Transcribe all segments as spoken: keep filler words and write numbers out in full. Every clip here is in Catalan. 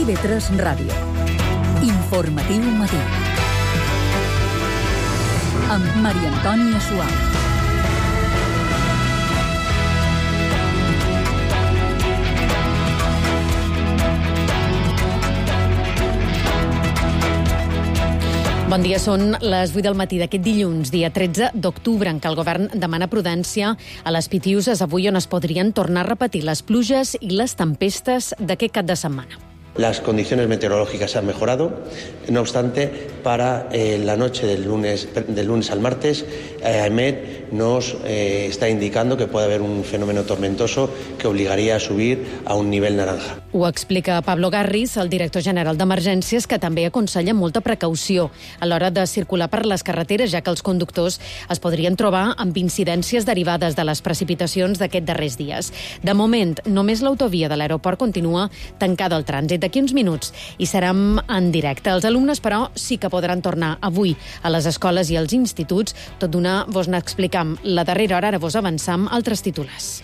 I V tres Ràdio. Informatiu matí. Amb Maria Antònia Suau. Bon dia, són les vuit del matí d'aquest dilluns, dia tretze d'octubre, en què el govern demana prudència a les Pitiüses, avui on es podrien tornar a repetir les pluges i les tempestes d'aquest cap de setmana. Las condiciones meteorológicas han mejorado, no obstante, para eh, la noche del lunes, del lunes al martes, eh, AEMET nos eh, está indicando que puede haber un fenómeno tormentoso que obligaría a subir a un nivel naranja. Ho explica Pablo Garris, el director general d'Emergències, que també aconsella molta precaució a l'hora de circular per les carreteres, ja que els conductors es podrien trobar amb incidències derivades de les precipitacions d'aquests darrers dies. De moment, només l'autovia de l'aeroport continua tancada al trànsit. D'aquí uns minuts i serem en directe. Els alumnes, però, sí que podran tornar avui a les escoles i als instituts. Tot d'una vos n'explicam la darrera hora, ara vos avançam altres titulars.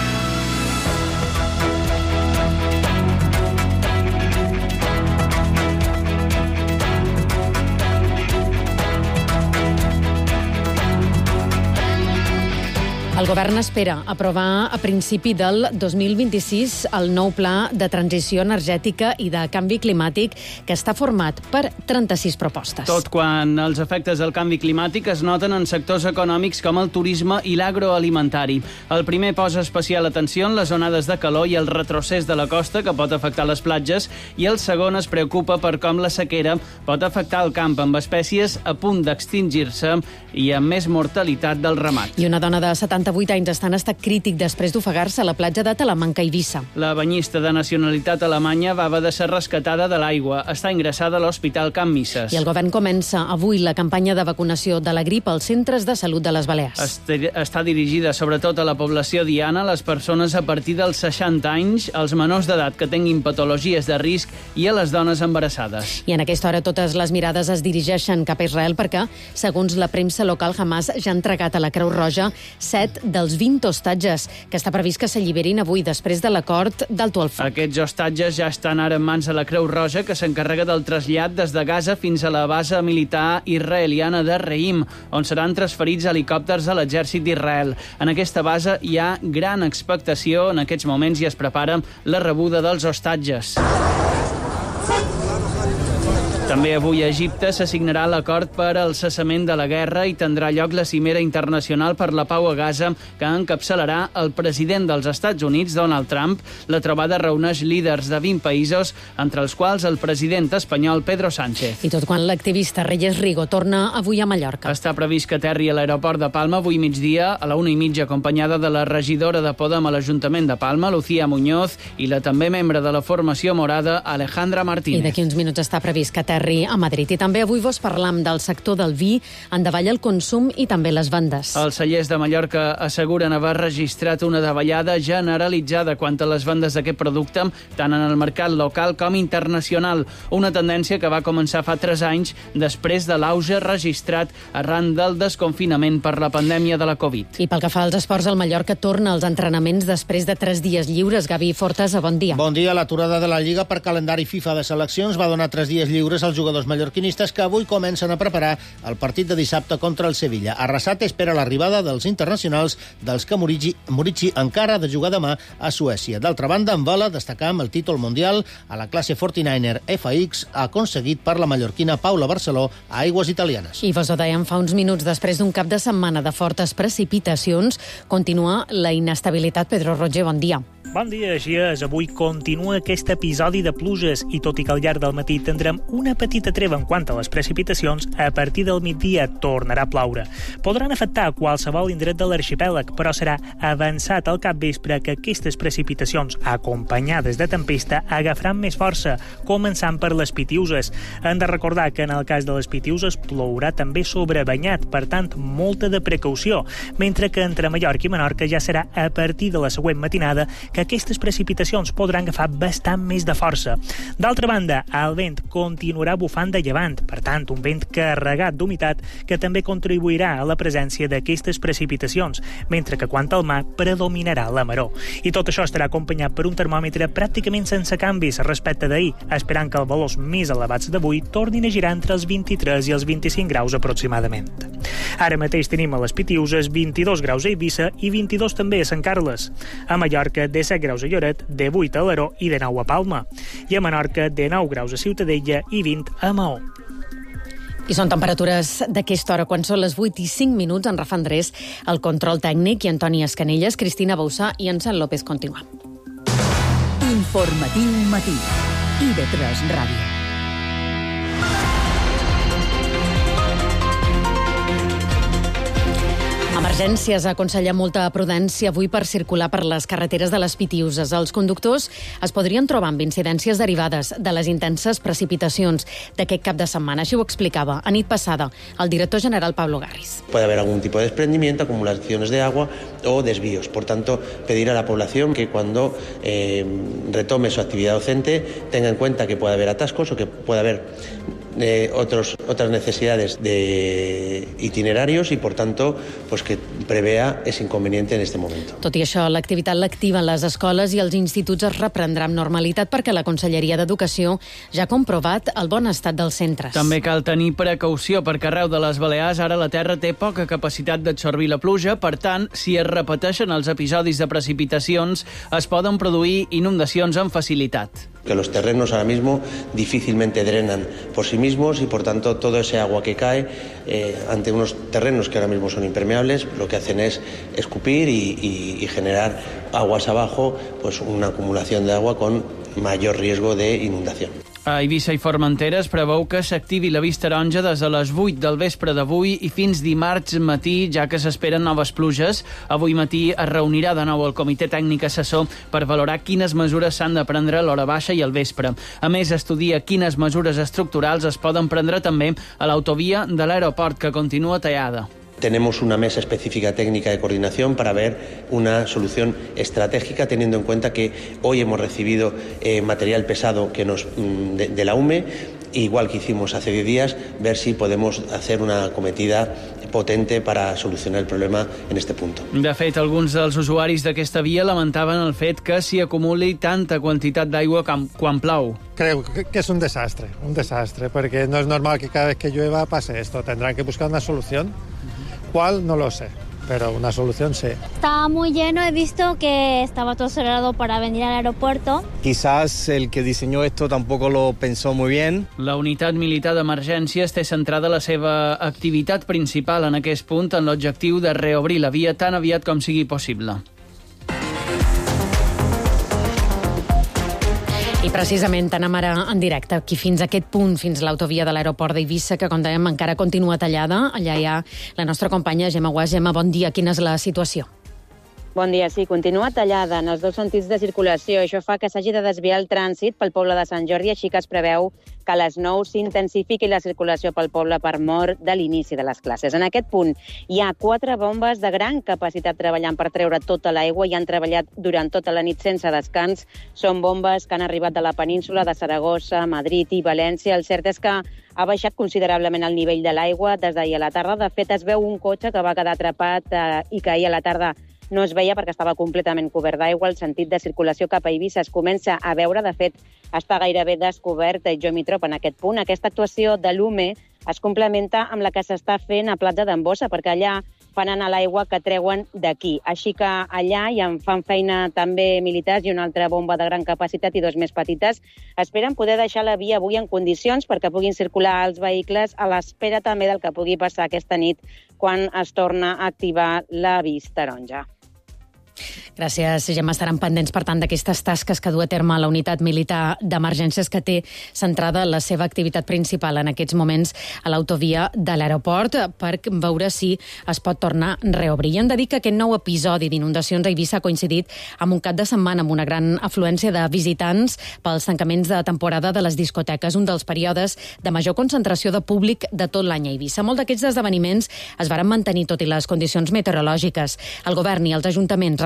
El govern espera aprovar a principi del dos mil vint-i-sis el nou pla de transició energètica i de canvi climàtic, que està format per trenta-sis propostes. Tot quan els efectes del canvi climàtic es noten en sectors econòmics com el turisme i l'agroalimentari. El primer posa especial atenció en les onades de calor i el retrocés de la costa, que pot afectar les platges, i el segon es preocupa per com la sequera pot afectar el camp, amb espècies a punt d'extingir-se i amb més mortalitat del ramat. I una dona de setanta-vuit anys està en estat crític després d'ofegar-se a la platja de Talamanca, Eivissa. La banyista de nacionalitat alemanya va haver de ser rescatada de l'aigua. Està ingressada a l'Hospital Can Misses. I el govern comença avui la campanya de vacunació de la grip als centres de salut de les Balears. Està dirigida sobretot a la població diana, les persones a partir dels seixanta anys, als menors d'edat que tinguin patologies de risc i a les dones embarassades. I en aquesta hora totes les mirades es dirigeixen cap a Israel perquè, segons la premsa local, Hamas ja ha entregat a la Creu Roja set dels vint hostatges que està previst que s'alliberin avui després de l'acord d'alto el foc. Aquests hostatges ja estan ara en mans de la Creu Roja, que s'encarrega del trasllat des de Gaza fins a la base militar israeliana de Reim, on seran transferits helicòpters de l'exèrcit d'Israel. En aquesta base hi ha gran expectació en aquests moments i es prepara la rebuda dels hostatges. També avui a Egipte s'assignarà l'acord per al cessament de la guerra i tindrà lloc la cimera internacional per la pau a Gaza, que encapçalarà el president dels Estats Units, Donald Trump. La trobada reuneix líders de vint països, entre els quals el president espanyol Pedro Sánchez. I tot quan l'activista Reyes Rigo torna avui a Mallorca. Està previst que aterri a l'aeroport de Palma avui migdia a la una i mitja, acompanyada de la regidora de Podem a l'Ajuntament de Palma, Lucía Muñoz, i la també membre de la formació morada, Alejandra Martínez. I d'aquí uns minuts està previst que aterri a Madrid. I també avui vos parlam del sector del vi, en davall el consum i també les vendes. Els cellers de Mallorca asseguren haver registrat una davallada generalitzada quant a les vendes d'aquest producte, tant en el mercat local com internacional. Una tendència que va començar fa tres anys després de l'auge registrat arran del desconfinament per la pandèmia de la Covid. I pel que fa als esports, el Mallorca torna als entrenaments després de tres dies lliures. Gavi Fortes, bon dia. Bon dia. L'aturada de la Lliga per calendari FIFA de seleccions va donar tres dies lliures als jugadors mallorquinistes, que avui comencen a preparar el partit de dissabte contra el Sevilla. Arrasate espera l'arribada dels internacionals, dels que Murici, Murici encara ha de jugar demà a Suècia. D'altra banda, en vela, destacam el títol mundial a la classe quaranta-niner F X aconseguit per la mallorquina Paula Barceló a aigües italianes. I vos ho dèiem fa uns minuts, després d'un cap de setmana de fortes precipitacions, continua la inestabilitat. Pedro Roger, bon dia. Bon dia, així és. Avui continua aquest episodi de pluges i tot i que al llarg del matí tindrem una petita treva en quant a les precipitacions, a partir del migdia tornarà a ploure. Podran afectar qualsevol indret de l'arxipèlag, però serà avançat al capvespre que aquestes precipitacions, acompanyades de tempesta, agafaran més força, començant per les Pitiüses. Hem de recordar que en el cas de les Pitiüses plourà també sobre Banyat, per tant, molta de precaució, mentre que entre Mallorca i Menorca ja serà a partir de la següent matinada que aquestes precipitacions podran agafar bastant més de força. D'altra banda, el vent continuarà continuarà bufant de llevant, per tant, un vent carregat d'humitat que també contribuirà a la presència d'aquestes precipitacions, mentre que quant al mar predominarà la maror. I tot això estarà acompanyat per un termòmetre pràcticament sense canvis respecte d'ahir, esperant que els valors més elevats d'avui tornin a girar entre els vint-i-tres i els vint-i-cinc graus aproximadament. Ara mateix tenim a les Pitiuses vint-i-dos graus a Eivissa i vint-i-dos també a Sant Carles. A Mallorca, disset graus a Lloret, divuit a Alaró i dinou a Palma. I a Menorca, dinou graus a Ciutadella i vint a Maó. I són temperatures d'aquesta hora, quan són les vuit i cinc minuts. En Rafa Andrés, el control tècnic, i Antoni Escanelles, Cristina Bausà i en Sant López continua. Informatiu matí. I de tres Ràdio. Emergències aconsella molta prudència avui per circular per les carreteres de les Pitiuses. Els conductors es podrien trobar amb incidències derivades de les intenses precipitacions d'aquest cap de setmana. Així ho explicava a nit passada el director general Pablo Garris. Puede haber algún tipo de desprendimiento, acumulaciones de agua o desvíos. Por tanto, pedir a la población que cuando eh, retome su actividad docente tenga en cuenta que puede haber atascos o que puede haber Eh, otros, otras necesidades de itinerarios y, por tanto, pues que prevea ese inconveniente en este momento. Tot i això, l'activitat lectiva en les escoles i els instituts es reprendrà amb normalitat perquè la Conselleria d'Educació ja ha comprovat el bon estat dels centres. També cal tenir precaució perquè arreu de les Balears ara la terra té poca capacitat d'absorbir la pluja, per tant, si es repeteixen els episodis de precipitacions, es poden produir inundacions amb facilitat. Que los terrenos ahora mismo difícilmente drenan por sí mismos y, por tanto, todo ese agua que cae eh, ante unos terrenos que ahora mismo son impermeables, lo que hacen es escupir y, y, y generar aguas abajo, pues una acumulación de agua con mayor riesgo de inundación. A Eivissa i Formentera es preveu que s'activi l'avís taronja des de les vuit del vespre d'avui i fins dimarts matí, ja que s'esperen noves pluges. Avui matí es reunirà de nou el Comitè Tècnic Assessor per valorar quines mesures s'han de prendre a l'hora baixa i al vespre. A més, estudia quines mesures estructurals es poden prendre també a l'autovia de l'aeroport, que continua tallada. Tenemos una mesa específica técnica de coordinación para ver una solución estratégica, teniendo en cuenta que hoy hemos recibido eh, material pesado que nos de, de la U M E, igual que hicimos hace diez días, ver si podemos hacer una acometida potente para solucionar el problema en este punto. De fet, alguns dels usuaris d'aquesta via lamentaven el fet que s'hi acumuli tanta quantitat d'aigua quan plou. Creo que es un desastre, un desastre, porque no es normal que cada vez que llueva pase esto. Tendrán que buscar una solución. ¿Cuál? No lo sé, pero una solución sí. Estaba muy lleno, he visto que estaba todo cerrado para venir al aeropuerto. Quizás el que diseñó esto tampoco lo pensó muy bien. La unitat militar d'emergències té centrada la seva activitat principal en aquest punt en l'objectiu de reobrir la via tan aviat com sigui possible. I precisament anem ara en directe aquí fins a aquest punt, fins l'autovia de l'aeroport d'Eivissa, que, com dèiem, encara continua tallada. Allà hi ha la nostra companya Gemma Guas. Gemma, bon dia. Quina és la situació? Bon dia, sí, continua tallada en els dos sentits de circulació. Això fa que s'hagi de desviar el trànsit pel poble de Sant Jordi, així que es preveu que a les nou s'intensifiqui la circulació pel poble per mor de l'inici de les classes. En aquest punt hi ha quatre bombes de gran capacitat treballant per treure tota l'aigua i han treballat durant tota la nit sense descans. Són bombes que han arribat de la península de Saragossa, Madrid i València. El cert és que ha baixat considerablement el nivell de l'aigua des d'ahir a la tarda. De fet, es veu un cotxe que va quedar atrapat eh, i que ahir a la tarda no es veia perquè estava completament cobert d'aigua. El sentit de circulació cap a Eivissa es comença a veure. De fet, està gairebé descobert i jo m'hi trobo en aquest punt. Aquesta actuació de l'U M E es complementa amb la que s'està fent a Plat de Dambossa, perquè allà fan anar l'aigua que treuen d'aquí. Així que allà hi fan feina també militars i una altra bomba de gran capacitat i dos més petites. Esperen poder deixar la via avui en condicions perquè puguin circular els vehicles, a l'espera també del que pugui passar aquesta nit quan es torna a activar l'avís taronja. Gràcies, Gemma. Estaran pendents, per tant, d'aquestes tasques que du a terme la unitat militar d'emergències que té centrada la seva activitat principal en aquests moments a l'autovia de l'aeroport per veure si es pot tornar a reobrir. I hem de dir que aquest nou episodi d'inundacions a Eivissa ha coincidit amb un cap de setmana amb una gran afluència de visitants pels tancaments de temporada de les discoteques, un dels períodes de major concentració de públic de tot l'any a Eivissa. Molts d'aquests esdeveniments es varen mantenir tot i les condicions meteorològiques. El govern i els ajuntaments recorden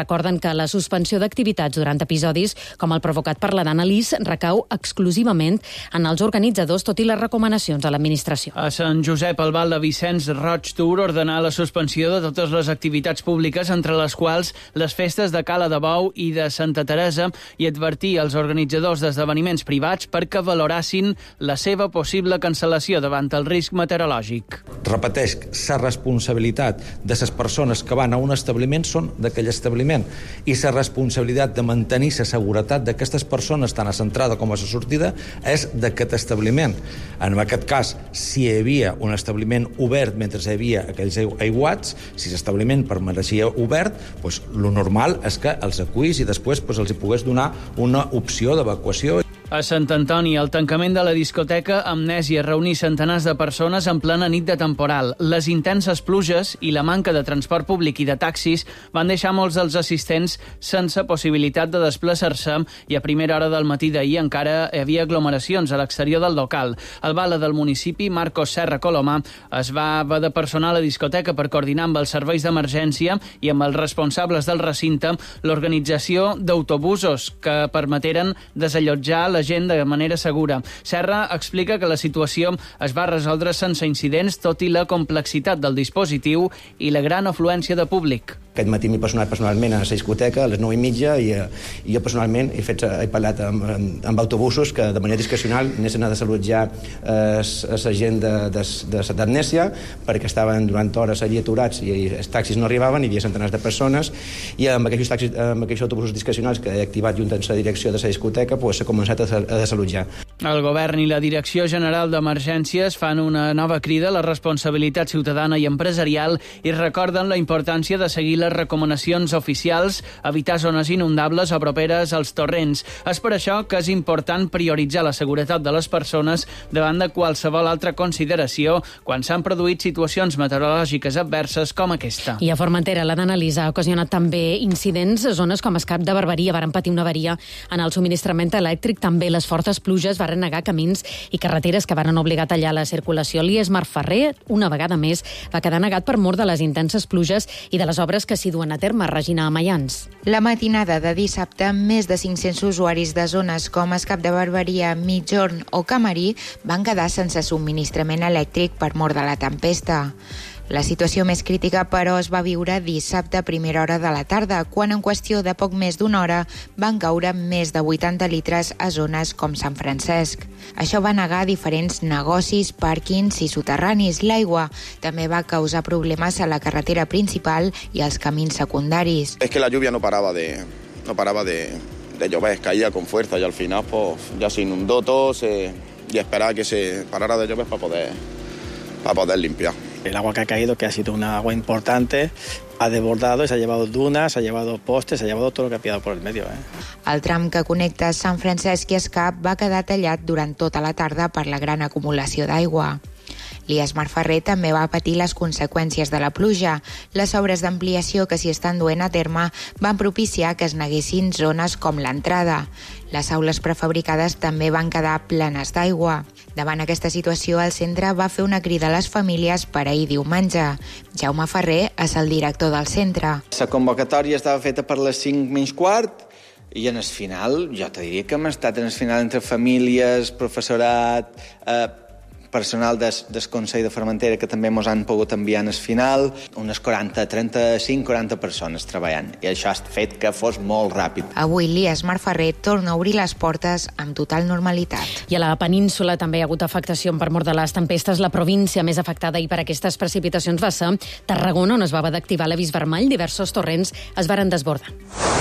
que la suspensió d'activitats durant episodis com el provocat per la d'Annalís recau exclusivament en els organitzadors, tot i les recomanacions de l'administració. A Sant Josep, el Val de Vicenç Roig Tour ordenà la suspensió de totes les activitats públiques, entre les quals les festes de Cala de Bou i de Santa Teresa, i advertir als organitzadors d'esdeveniments privats perquè valorassin la seva possible cancel·lació davant el risc meteorològic. Repeteix, la responsabilitat de les persones que van a un establiment són d'aquell establiment i la responsabilitat de mantenir la seguretat d'aquestes persones tant a l'entrada com a la sortida és d'aquest establiment. En aquest cas, si hi havia un establiment obert mentre hi havia aquells aiguats, si l'establiment permaneixia obert, doncs, lo normal és que els acuís i després doncs, els hi pogués donar una opció d'evacuació. A Sant Antoni, el tancament de la discoteca Amnèsia reunir centenars de persones en plena nit de temporal. Les intenses pluges i la manca de transport públic i de taxis van deixar molts dels assistents sense possibilitat de desplaçar-se i a primera hora del matí d'ahir encara hi havia aglomeracions a l'exterior del local. El bala del municipi, Marcos Serra Colomà, es va haver de personar a la discoteca per coordinar amb els serveis d'emergència i amb els responsables del recinte l'organització d'autobusos que permeteren desallotjar la gent de manera segura. Serra explica que la situació es va resoldre sense incidents, tot i la complexitat del dispositiu i la gran afluència de públic. Aquest matí m'he personat personalment a la discoteca a les nou i mitja i, i jo personalment he, fet, he parlat amb, amb autobusos que de manera discrecional anessin a desallotjar eh, la gent d'Amnèsia perquè estaven durant hores allí aturats i els taxis no arribaven, hi havia centenars de persones i amb aquells, taxis, amb aquells autobusos discrecionals que he activat junt amb la direcció de la discoteca pues, s'ha començat a, a desallotjar. El govern i la Direcció General d'Emergències fan una nova crida a la responsabilitat ciutadana i empresarial i recorden la importància de seguir les recomanacions oficials, evitar zones inundables o properes als torrents. És per això que és important prioritzar la seguretat de les persones davant de qualsevol altra consideració quan s'han produït situacions meteorològiques adverses com aquesta. I a Formentera, la d'Annalís ha ocasionat també incidents a zones com Escap de Barberia. Varen patir una avaria en el subministrament elèctric. També les fortes pluges varen negar camins i carreteres que varen obligar a tallar la circulació. L'I E S Marferrer, una vegada més, va quedar negat per mor de les intenses pluges i de les obres que s'hi duen a terme. Regina Amaians. La matinada de dissabte, més de cinc-cents usuaris de zones com Escap de Barberia, Migjorn o Camarí van quedar sense subministrament elèctric per mor de la tempesta. La situació més crítica, però, es va viure dissabte a primera hora de la tarda, quan en qüestió de poc més d'una hora van caure més de vuitanta litres a zones com Sant Francesc. Això va negar diferents negocis, pàrquings i soterranis. L'aigua també va causar problemes a la carretera principal i als camins secundaris. Es que la lluvia no paraba de, no paraba de, de llover, caía con fuerza y al final pues, ya se inundó todo se, y esperaba que se parara de llover para poder, para poder limpiar. El agua que ha caído, que ha sido una agua importante, ha desbordado y se ha llevado dunas, se ha llevado postes, se ha llevado todo lo que ha quedado por el medio. Eh? El tram que connecta Sant Francesc i Escap va quedar tallat durant tota la tarda per la gran acumulació d'aigua. L'I E S Marferrer també va patir les conseqüències de la pluja. Les obres d'ampliació que s'hi estan duent a terme van propiciar que es neguessin zones com l'entrada. Les aules prefabricades també van quedar plenes d'aigua. Davant aquesta situació, el centre va fer una crida a les famílies per ahir diumenge. Jaume Ferrer és el director del centre. La convocatòria estava feta per les cinc menys quart i en el final, jo te diria que hem estat en el final entre famílies, professorat, eh, personal del, del Consell de Formentera que també ens han pogut enviar en el final, unes quaranta, trenta-cinc, quaranta persones treballant, i això ha fet que fos molt ràpid. Avui l'I E S Marferrer torna a obrir les portes amb total normalitat. I a la península també hi ha hagut afectació per mort de les tempestes. La província més afectada i per aquestes precipitacions va ser Tarragona, on es va haver d'activar l'avís vermell. Diversos torrents es varen desbordar.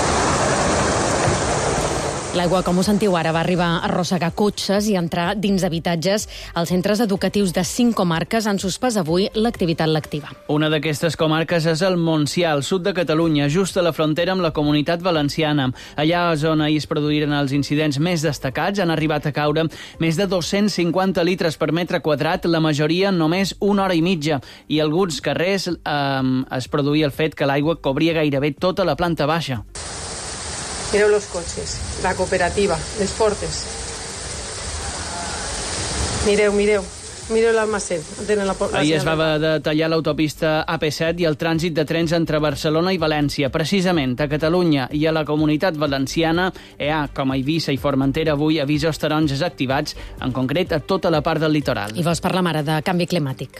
L'aigua, com ho sentiu ara, va arribar a arrossegar cotxes i entrar dins d'habitatges. Els centres educatius de cinc comarques han suspès avui l'activitat lectiva. Una d'aquestes comarques és el Montsià, al sud de Catalunya, just a la frontera amb la Comunitat Valenciana. Allà és on ahir es produïren els incidents més destacats. Han arribat a caure més de dos-cents cinquanta litres per metre quadrat, la majoria en només una hora i mitja. I a alguns carrers eh, es produïa el fet que l'aigua cobria gairebé tota la planta baixa. Mireu los coches, la cooperativa, les Fortes. Mireu, mireu, Miro el almacén. Tenen la, la Ahir es va haver de tallar l'autopista A P set i el trànsit de trens entre Barcelona i València. Precisament a Catalunya i a la Comunitat Valenciana hi ha, com a Eivissa i Formentera, avui avisos taronges activats, en concret a tota la part del litoral. I vols parlar ara de canvi climàtic?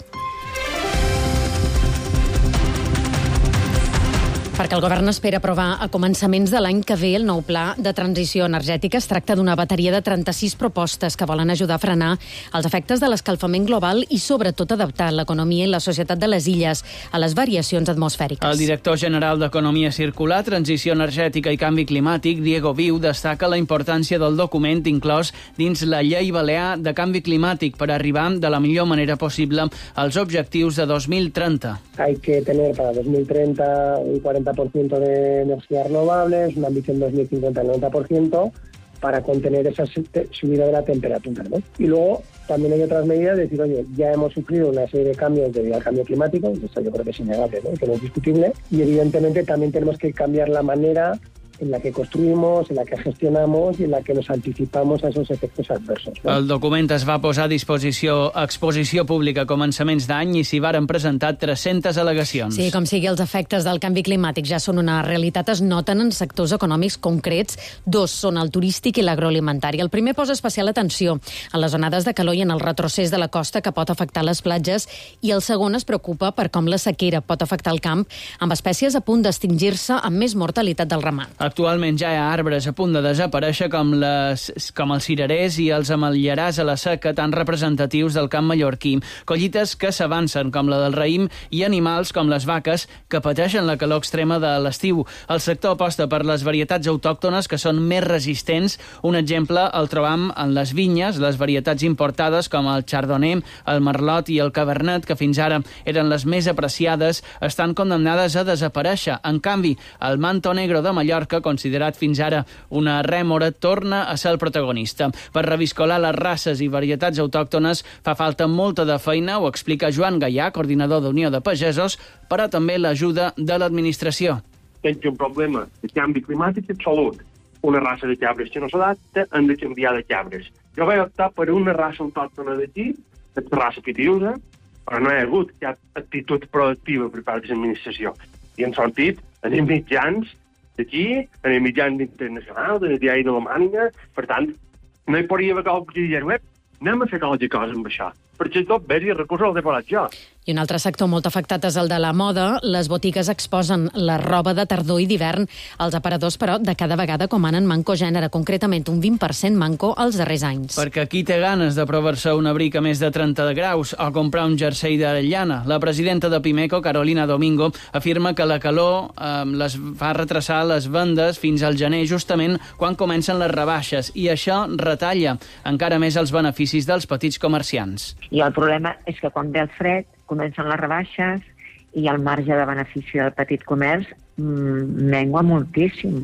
Perquè el govern espera aprovar a començaments de l'any que ve el nou pla de transició energètica. Es tracta d'una bateria de trenta-sis propostes que volen ajudar a frenar els efectes de l'escalfament global i, sobretot, adaptar l'economia i la societat de les illes a les variacions atmosfèriques. El director general d'Economia Circular, Transició Energètica i Canvi Climàtic, Diego Viu, destaca la importància del document inclòs dins la Llei Balear de Canvi Climàtic per arribar de la millor manera possible als objectius de dos mil trenta. Hay que tener para dos mil treinta un cuarenta por ciento de energías renovables, una ambición dos mil cincuenta del noventa por ciento para contener esa subida de la temperatura, ¿no? Y luego también hay otras medidas de decir, oye, ya hemos sufrido una serie de cambios debido al cambio climático, y esto yo creo que es innegable, ¿no? Que no es discutible, y evidentemente también tenemos que cambiar la manera en la que construïmos, en la que gestionamos i en la que nos anticipamos a esos efectos adversos. ¿no? El document es va posar a disposició a exposició pública a començaments d'any i s'hi varen presentar tres-centes al·legacions. Sí, com sigui, els efectes del canvi climàtic ja són una realitat, es noten en sectors econòmics concrets. Dos són el turístic i l'agroalimentari. El primer posa especial atenció a les onades de calor i en el retrocés de la costa que pot afectar les platges, i el segon es preocupa per com la sequera pot afectar el camp, amb espècies a punt d'extingir-se amb més mortalitat del ramat. Actualment ja hi ha arbres a punt de desaparèixer com, les, com els cirerers i els ametllerars a la seca, tan representatius del camp mallorquí. Collites que s'avancen, com la del raïm, i animals com les vaques, que pateixen la calor extrema de l'estiu. El sector aposta per les varietats autòctones que són més resistents. Un exemple el trobam en les vinyes, les varietats importades com el chardonnay, el merlot i el cabernet, que fins ara eren les més apreciades, estan condemnades a desaparèixer. En canvi, el manto negro de Mallorca, considerat fins ara una rèmora, torna a ser el protagonista. Per reviscolar les races i varietats autòctones fa falta molta de feina, ho explica Joan Gaià, coordinador d'Unió de Pagesos, però també l'ajuda de l'administració. Tens un problema de canvi climàtic absolut. Una raça de cabres que no s'adapta, han de canviar de cabres. Jo vaig optar per una raça autòctona d'aquí, la raça pitiusa, però no hi ha hagut cap actitud proactiva per part de l'administració. I han sortit en els mitjans d'aquí, en el mitjans internacional, en el diari d'Alemanya. Per tant, no hi podria haver qualque dia web. Anem a fer qualque cosa amb això. Perquè tot bé, i recursos els he posat jo. I un altre sector molt afectat és el de la moda. Les botigues exposen la roba de tardor i d'hivern. Els aparadors, però, de cada vegada comanen manco gènere, concretament un vint per cent manco els darrers anys. Perquè qui té ganes de provar-se un abric a més de trenta graus o comprar un jersei de llana? La presidenta de Pimeco, Carolina Domingo, afirma que la calor eh, les fa retrasar les vendes fins al gener, justament quan comencen les rebaixes, i això retalla encara més els beneficis dels petits comerciants. I el problema és que quan ve el fred comencen les rebaixes i el marge de benefici del petit comerç mmm, mengua moltíssim.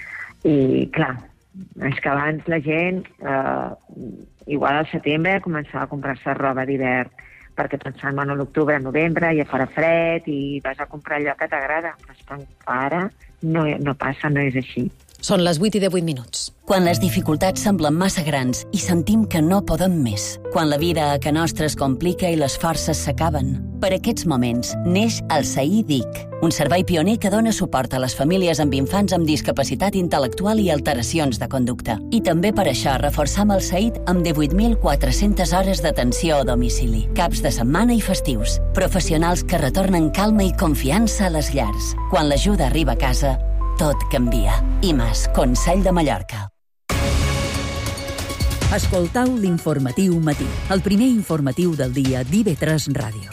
I, clar, és que abans la gent, eh, igual al setembre, començava a comprar-se roba d'hivern, perquè pensant, bueno, a l'octubre, a novembre, ja farà fred i vas a comprar allò que t'agrada. Però és que ara no, no passa, no és així. Són les vuit i divuit minuts. Quan les dificultats semblen massa grans i sentim que no podem més. Quan la vida a ca nostra es complica i les forces s'acaben. Per aquests moments neix el S A I D I C, un servei pioner que dona suport a les famílies amb infants amb discapacitat intel·lectual i alteracions de conducta. I també per això reforçam el S A I D amb divuit mil quatre-centes hores d'atenció a domicili, caps de setmana i festius. Professionals que retornen calma i confiança a les llars. Quan l'ajuda arriba a casa, tot canvia. I més, Consell de Mallorca. Escoltau l'informatiu matí, el primer informatiu del dia d'I V tres Ràdio.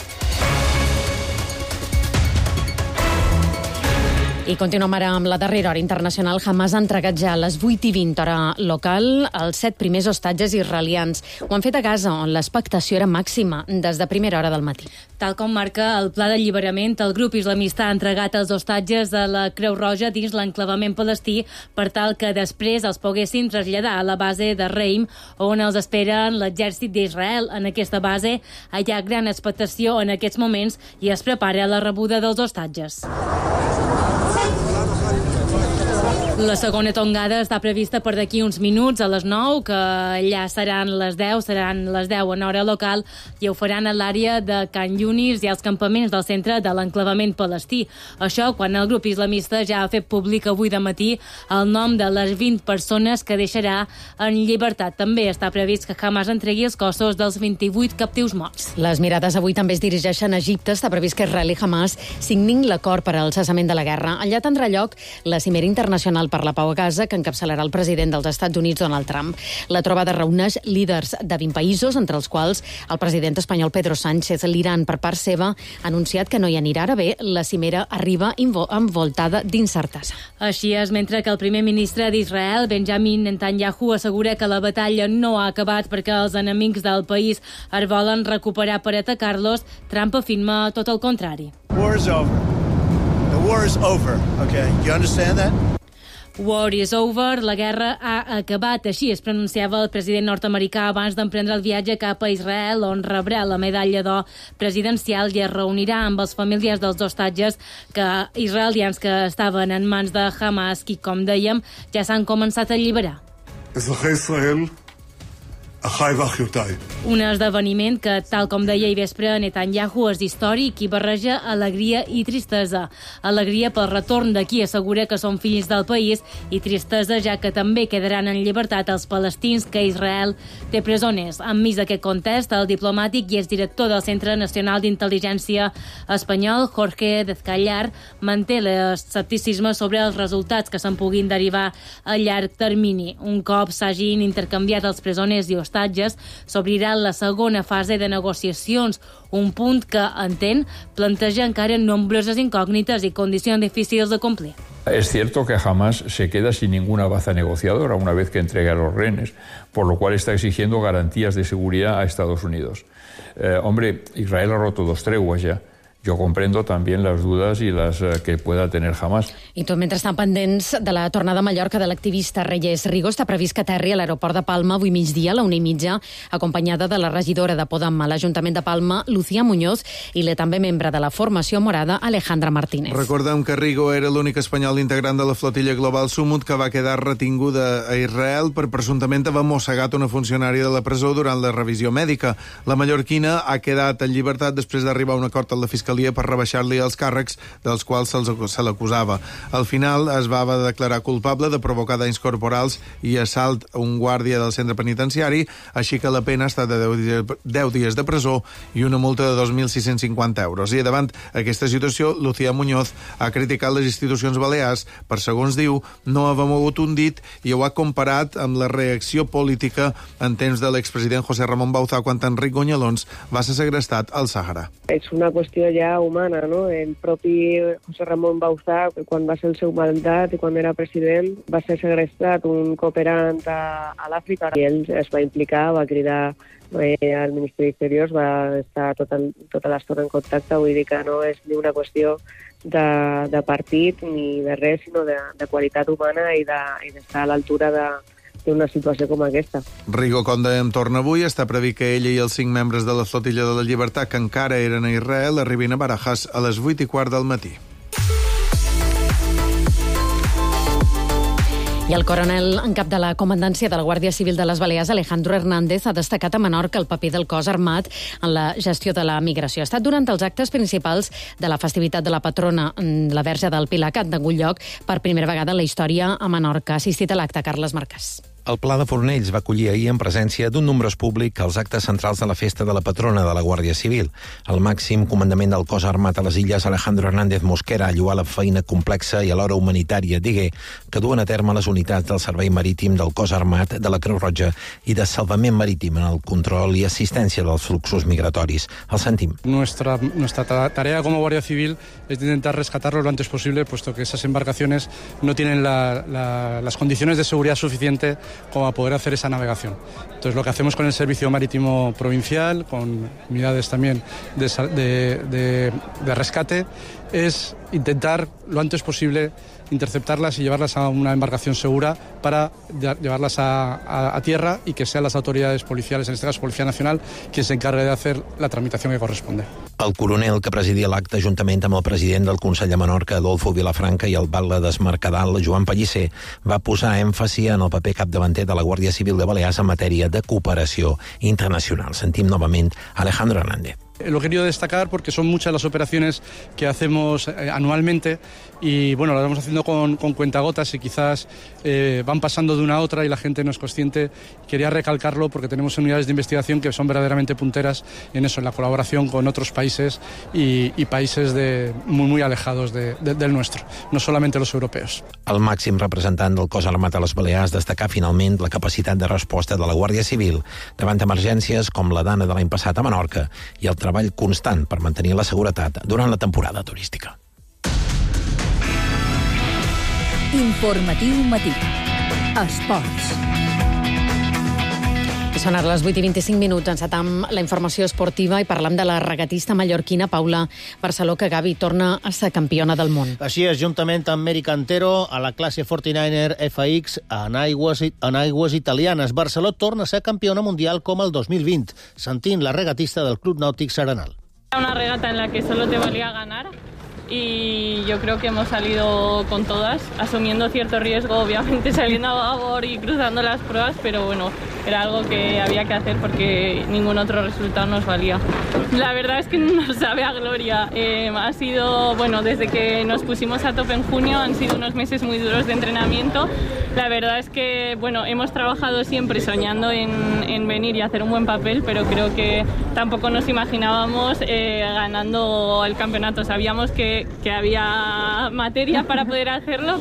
I continuem ara amb la darrera hora internacional. Hamas ha entregat ja a les vuit i vint hora local els set primers hostatges israelians. Ho han fet a Gaza, on l'expectació era màxima des de primera hora del matí. Tal com marca el pla d'alliberament, el grup islamista ha entregat els hostatges de la Creu Roja dins l'enclavament palestí per tal que després els poguessin traslladar a la base de Reim, on els esperen l'exèrcit d'Israel. En aquesta base hi ha gran expectació en aquests moments i es prepara la rebuda dels hostatges. La segona tongada està prevista per d'aquí uns minuts, a les nou, que allà seran les deu, seran les deu en hora local, i ho faran a l'àrea de Can Yunis i als campaments del centre de l'enclavament palestí. Això quan el grup islamista ja ha fet públic avui de matí el nom de les vint persones que deixarà en llibertat. També està previst que Hamas entregui els cossos dels vint-i-vuit captius morts. Les mirades avui també es dirigeixen a Egipte. Està previst que Israel i Hamas signin l'acord per al cessament de la guerra. Allà tindrà lloc la cimera internacional per la pau a Gaza, que encapçalarà el president dels Estats Units, Donald Trump. La trobada reuneix líders de vint països, entre els quals el president espanyol Pedro Sánchez. L'Iran, per part seva, ha anunciat que no hi anirà. Ara bé, la cimera arriba envoltada d'incertesa. Així és, mentre que el primer ministre d'Israel, Benjamin Netanyahu, assegura que la batalla no ha acabat perquè els enemics del país es volen recuperar per atacar-los, Trump afirma tot el contrari. War is over. The war is over. Okay, you understand that? War is over, la guerra ha acabat. Així es pronunciava el president nord-americà abans d'emprendre el viatge cap a Israel, on rebrà la medalla d'or presidencial i es reunirà amb els familiars dels hostatges que israelians que estaven en mans de Hamas, qui, com dèiem, ja s'han començat a alliberar. Un esdeveniment que, tal com deia ahir vespre Netanyahu, és històric i barreja alegria i tristesa. Alegria pel retorn de qui assegura que són fills del país i tristesa ja que també quedaran en llibertat els palestins que Israel té presoners. Enmig d'aquest context, el diplomàtic i exdirector del Centre Nacional d'Intel·ligència espanyol, Jorge Dezcayar, manté l'escepticisme sobre els resultats que se'n puguin derivar a llarg termini. Un cop s'hagin intercanviat els presoners i hostatges, s'obrirà la segona fase de negociacions, un punt que, entén, planteja encara nombroses incògnites i condicions difícils de complir. Es cierto que Hamas se queda sin ninguna baza negociadora una vez que entregue a los rehenes, por lo cual está exigiendo garantías de seguridad a Estados Unidos. Eh, hombre, Israel ha roto dos treguas ya. Yo comprendo también las dudas y las eh, que pueda tener Hamas. I tot mentre estan pendents de la tornada a Mallorca de l'activista Reyes Rigo, està previst que aterri a l'aeroport de Palma avui migdia a la una i mitja, acompanyada de la regidora de Podem a l'Ajuntament de Palma, Lucía Muñoz, i la també membre de la formació morada, Alejandra Martínez. Recordem que Rigo era l'únic espanyol integrant de la flotilla global Sumut que va quedar retinguda a Israel per presumptament haver mossegat una funcionària de la presó durant la revisió mèdica. La mallorquina ha quedat en llibertat després d'arribar a un acord amb la Fiscalia per rebaixar-li els càrrecs dels quals se l'acusava. Al final es va declarar culpable de provocar danys corporals i assalt a un guàrdia del centre penitenciari, així que la pena està de deu dies de presó i una multa de dos mil sis-cents cinquanta euros. I davant aquesta situació, Lucía Muñoz ha criticat les institucions balears per, segons diu, no haver mogut un dit i ho ha comparat amb la reacció política en temps de l'expresident José Ramón Bauzá quan Enric Gonyalons va ser segrestat al Sàhara. És una qüestió ja humana, no? El propi José Ramón Bauzá, quan va ser el seu mandat i quan era president, va ser segrestat un cooperant a, a l'Àfrica i ell es va implicar, va cridar eh, al Ministeri d'Exteriors, va estar tot el, tota l'estona en contacte, vull dir que no és ni una qüestió de, de partit ni de res, sinó de, de qualitat humana i d'estar a l'altura de una situació com aquesta. Rigo, com dèiem, torna avui. Està previst que ella i els cinc membres de la flotilla de la llibertat que encara eren a Israel arribin a Barajas a les vuit i quart del matí. I el coronel en cap de la comandància de la Guàrdia Civil de les Balears, Alejandro Hernández, ha destacat a Menorca el paper del cos armat en la gestió de la migració. Ha estat durant els actes principals de la festivitat de la patrona, la Verge del Pilar, que han tingut lloc per primera vegada en la història a Menorca. Ha assistit a l'acte Carles Marcàs. El Pla de Fornells va acollir ahir en presència d'un nombrós públic als actes centrals de la festa de la patrona de la Guàrdia Civil. El màxim comandament del cos armat a les illes, Alejandro Hernández Mosquera, lluà la feina complexa i alhora humanitària, digué, que duen a terme les unitats del Servei Marítim del cos armat, de la Creu Roja i de Salvament Marítim en el control i assistència dels fluxos migratoris. El sentim. Nuestra, nuestra tarea como Guardia Civil es intentar rescatarlos lo antes posible, puesto que esas embarcaciones no tienen la, la, las condiciones de seguridad suficiente como a poder hacer esa navegación. Entonces, lo que hacemos con el Servicio Marítimo Provincial, con unidades también de, de, de, de rescate, es intentar lo antes posible interceptarlas y llevarlas a una embarcación segura para llevarlas a, a, a tierra y que sean las autoridades policiales, en este caso Policía Nacional, quien se encargue de hacer la tramitación que corresponde. El coronel que presidia l'acte juntament amb el president del Consell de Menorca, Adolfo Vilafranca, i el batlle d'Esmercadal, Joan Pellicer, va posar èmfasi en el paper capdavanter de la Guàrdia Civil de Balears en matèria de cooperació internacional. Sentim novament Alejandro Hernández. Lo he querido destacar porque son muchas las operaciones que hacemos eh, anualmente y bueno, las vamos haciendo con, con cuentagotas y quizás eh, van pasando de una a otra y la gente no es consciente. Quería recalcarlo porque tenemos unidades de investigación que son verdaderamente punteras en eso, en la colaboración con otros países y, y países de, muy, muy alejados de, de, del nuestro, no solamente los europeos. El màxim representant del cos armat a les Balears destacà finalment la capacitat de resposta de la Guàrdia Civil davant emergències com la d'Anna de l'any passat a Menorca i el treball constant per mantenir la seguretat durant la temporada turística. Informatiu matí. Esports. Són ara les vuit i vint-i-cinc minuts. Encetam la informació esportiva i parlam de la regatista mallorquina Paula Barceló, que Gavi torna a ser campiona del món. Així és, juntament amb Mary Cantero a la classe quaranta-niner F X en aigües, en aigües italianes. Barceló torna a ser campiona mundial com el dos mil vint, sentint la regatista del Club Nàutic Serenal. Una regata en la que solo te valía ganar y yo creo que hemos salido con todas, asumiendo cierto riesgo, obviamente saliendo a babor y cruzando las pruebas, pero bueno, era algo que había que hacer porque ningún otro resultado nos valía. La verdad es que nos sabe a gloria. Eh, ha sido, bueno, desde que nos pusimos a tope en junio, han sido unos meses muy duros de entrenamiento. La verdad es que, bueno, hemos trabajado siempre soñando en, en venir y hacer un buen papel, pero creo que tampoco nos imaginábamos eh, ganando el campeonato. Sabíamos que, que había materia para poder hacerlo.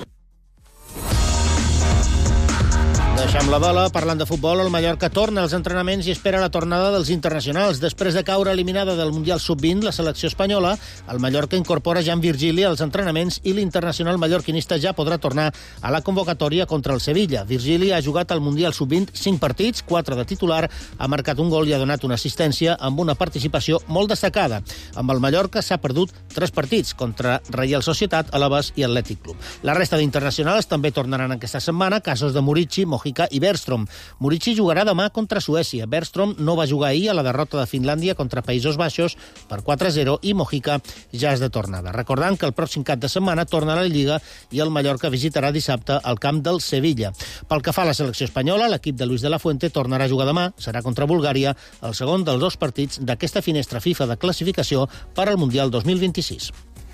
Deixem la bola. Parlant de futbol, el Mallorca torna als entrenaments i espera la tornada dels internacionals. Després de caure eliminada del Mundial sub vint, la selecció espanyola, el Mallorca incorpora Jan Virgili als entrenaments i l'internacional mallorquinista ja podrà tornar a la convocatòria contra el Sevilla. Virgili ha jugat al Mundial sub vint cinc partits, quatre de titular, ha marcat un gol i ha donat una assistència amb una participació molt destacada. Amb el Mallorca s'ha perdut tres partits contra Reial Societat, Alavés i Atlètic Club. La resta d'internacionals també tornaran aquesta setmana, casos de Murici, Mojica i Bergström. Murici jugarà demà contra Suècia. Bergström no va jugar ahir a la derrota de Finlàndia contra Països Baixos per quatre a zero i Mojica ja és de tornada. Recordant que el pròxim cap de setmana torna a la Lliga i el Mallorca visitarà dissabte el camp del Sevilla. Pel que fa a la selecció espanyola, l'equip de Luis de la Fuente tornarà a jugar demà, serà contra Bulgària, el segon dels dos partits d'aquesta finestra FIFA de classificació per al Mundial dos mil vint-i-sis.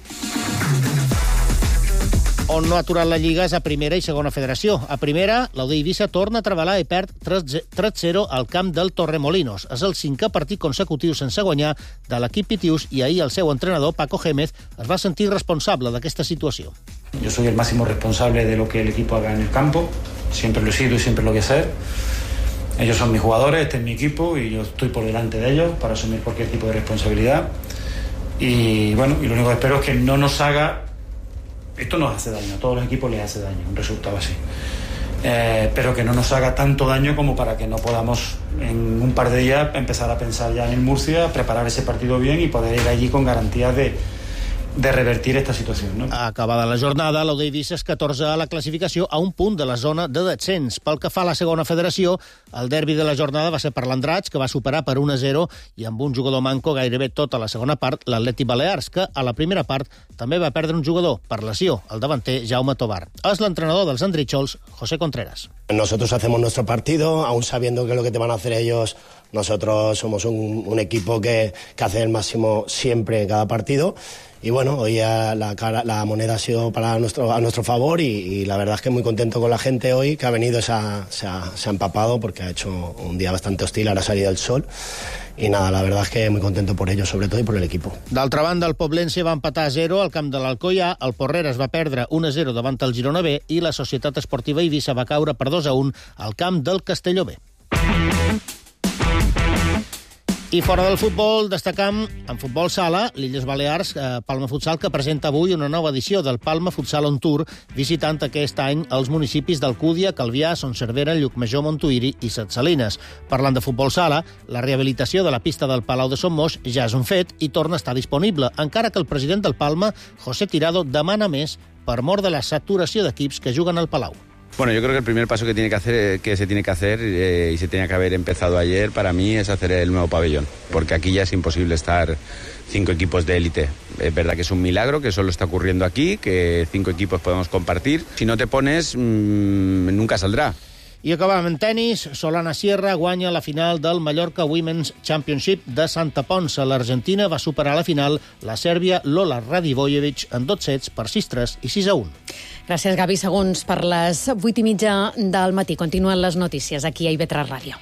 On no ha aturat la Lliga és a primera i segona federació. A primera, l'U D Eivissa torna a treballar i perd tres a zero al camp del Torremolinos. És el cinquè partit consecutiu sense guanyar de l'equip Pitius i ahir el seu entrenador, Paco Gémez, es va sentir responsable d'aquesta situació. Yo soy el máximo responsable de lo que el equipo haga en el campo. Siempre lo he sido y siempre lo voy a ser. Ellos son mis jugadores, este es mi equipo y yo estoy por delante de ellos para asumir cualquier tipo de responsabilidad. Y bueno, y lo único que espero es que no nos haga... Esto nos hace daño, a todos los equipos les hace daño, un resultado así. Eh, pero que no nos haga tanto daño como para que no podamos en un par de días empezar a pensar ya en el Murcia, preparar ese partido bien y poder ir allí con garantías de, de revertir esta situació. No? Acabada la jornada, l'U D Eivissa és catorze a la classificació a un punt de la zona de descens. Pel que fa a la segona federació, el derbi de la jornada va ser per l'Andratx, que va superar per un a zero i amb un jugador manco gairebé tota la segona part, l'Atlètic Balears, que a la primera part també va perdre un jugador per lesió, el davanter Jaume Tobar. És l'entrenador dels Andritxols, José Contreras. Nosotros hacemos nuestro partido, aún sabiendo que lo que te van a hacer ellos, nosotros somos un, un equipo que, que hace el máximo siempre en cada partido. Y bueno, hoy la, la moneda ha sido para nuestro, a nuestro favor y, y la verdad es que muy contento con la gente hoy que ha venido, se ha, se, ha, se ha empapado porque ha hecho un día bastante hostil, ahora ha salido el sol. I nada, la verdad es que muy contento por ellos, sobre todo, y por el equipo. D'altra banda, el Poblense va empatar a zero al camp de l'Alcoià, el Porreres va perdre un a zero davant el Girona B i la Societat Esportiva Eivissa va caure per dos a un al camp del Castelló B. I fora del futbol, destacam en futbol sala, l'Illes Balears, eh, Palma Futsal, que presenta avui una nova edició del Palma Futsal on Tour, visitant aquest any els municipis d'Alcúdia, Calvià, Son Cervera, Llucmajor, Montuïri i Ses Salines. Parlant de futbol sala, la rehabilitació de la pista del Palau de Son Moix ja és un fet i torna a estar disponible, encara que el president del Palma, José Tirado, demana més per mor de la saturació d'equips que juguen al Palau. Bueno, yo creo que el primer paso que tiene que hacer, que se tiene que hacer eh, y se tenía que haber empezado ayer para mí es hacer el nuevo pabellón, porque aquí ya es imposible estar cinco equipos de élite. Es verdad que es un milagro que solo está ocurriendo aquí, que cinco equipos podemos compartir. Si no te pones, mmm, nunca saldrá. I acabam en tenis. Solana Sierra guanya la final del Mallorca Women's Championship de Santa Ponça. L'Argentina va superar a la final la sèrbia Lola Radivojevic en dos sets per sis tres i sis a un. Gràcies, Gavi. Segons per les vuit i mitja del matí. Continuen les notícies aquí a I V tres Ràdio.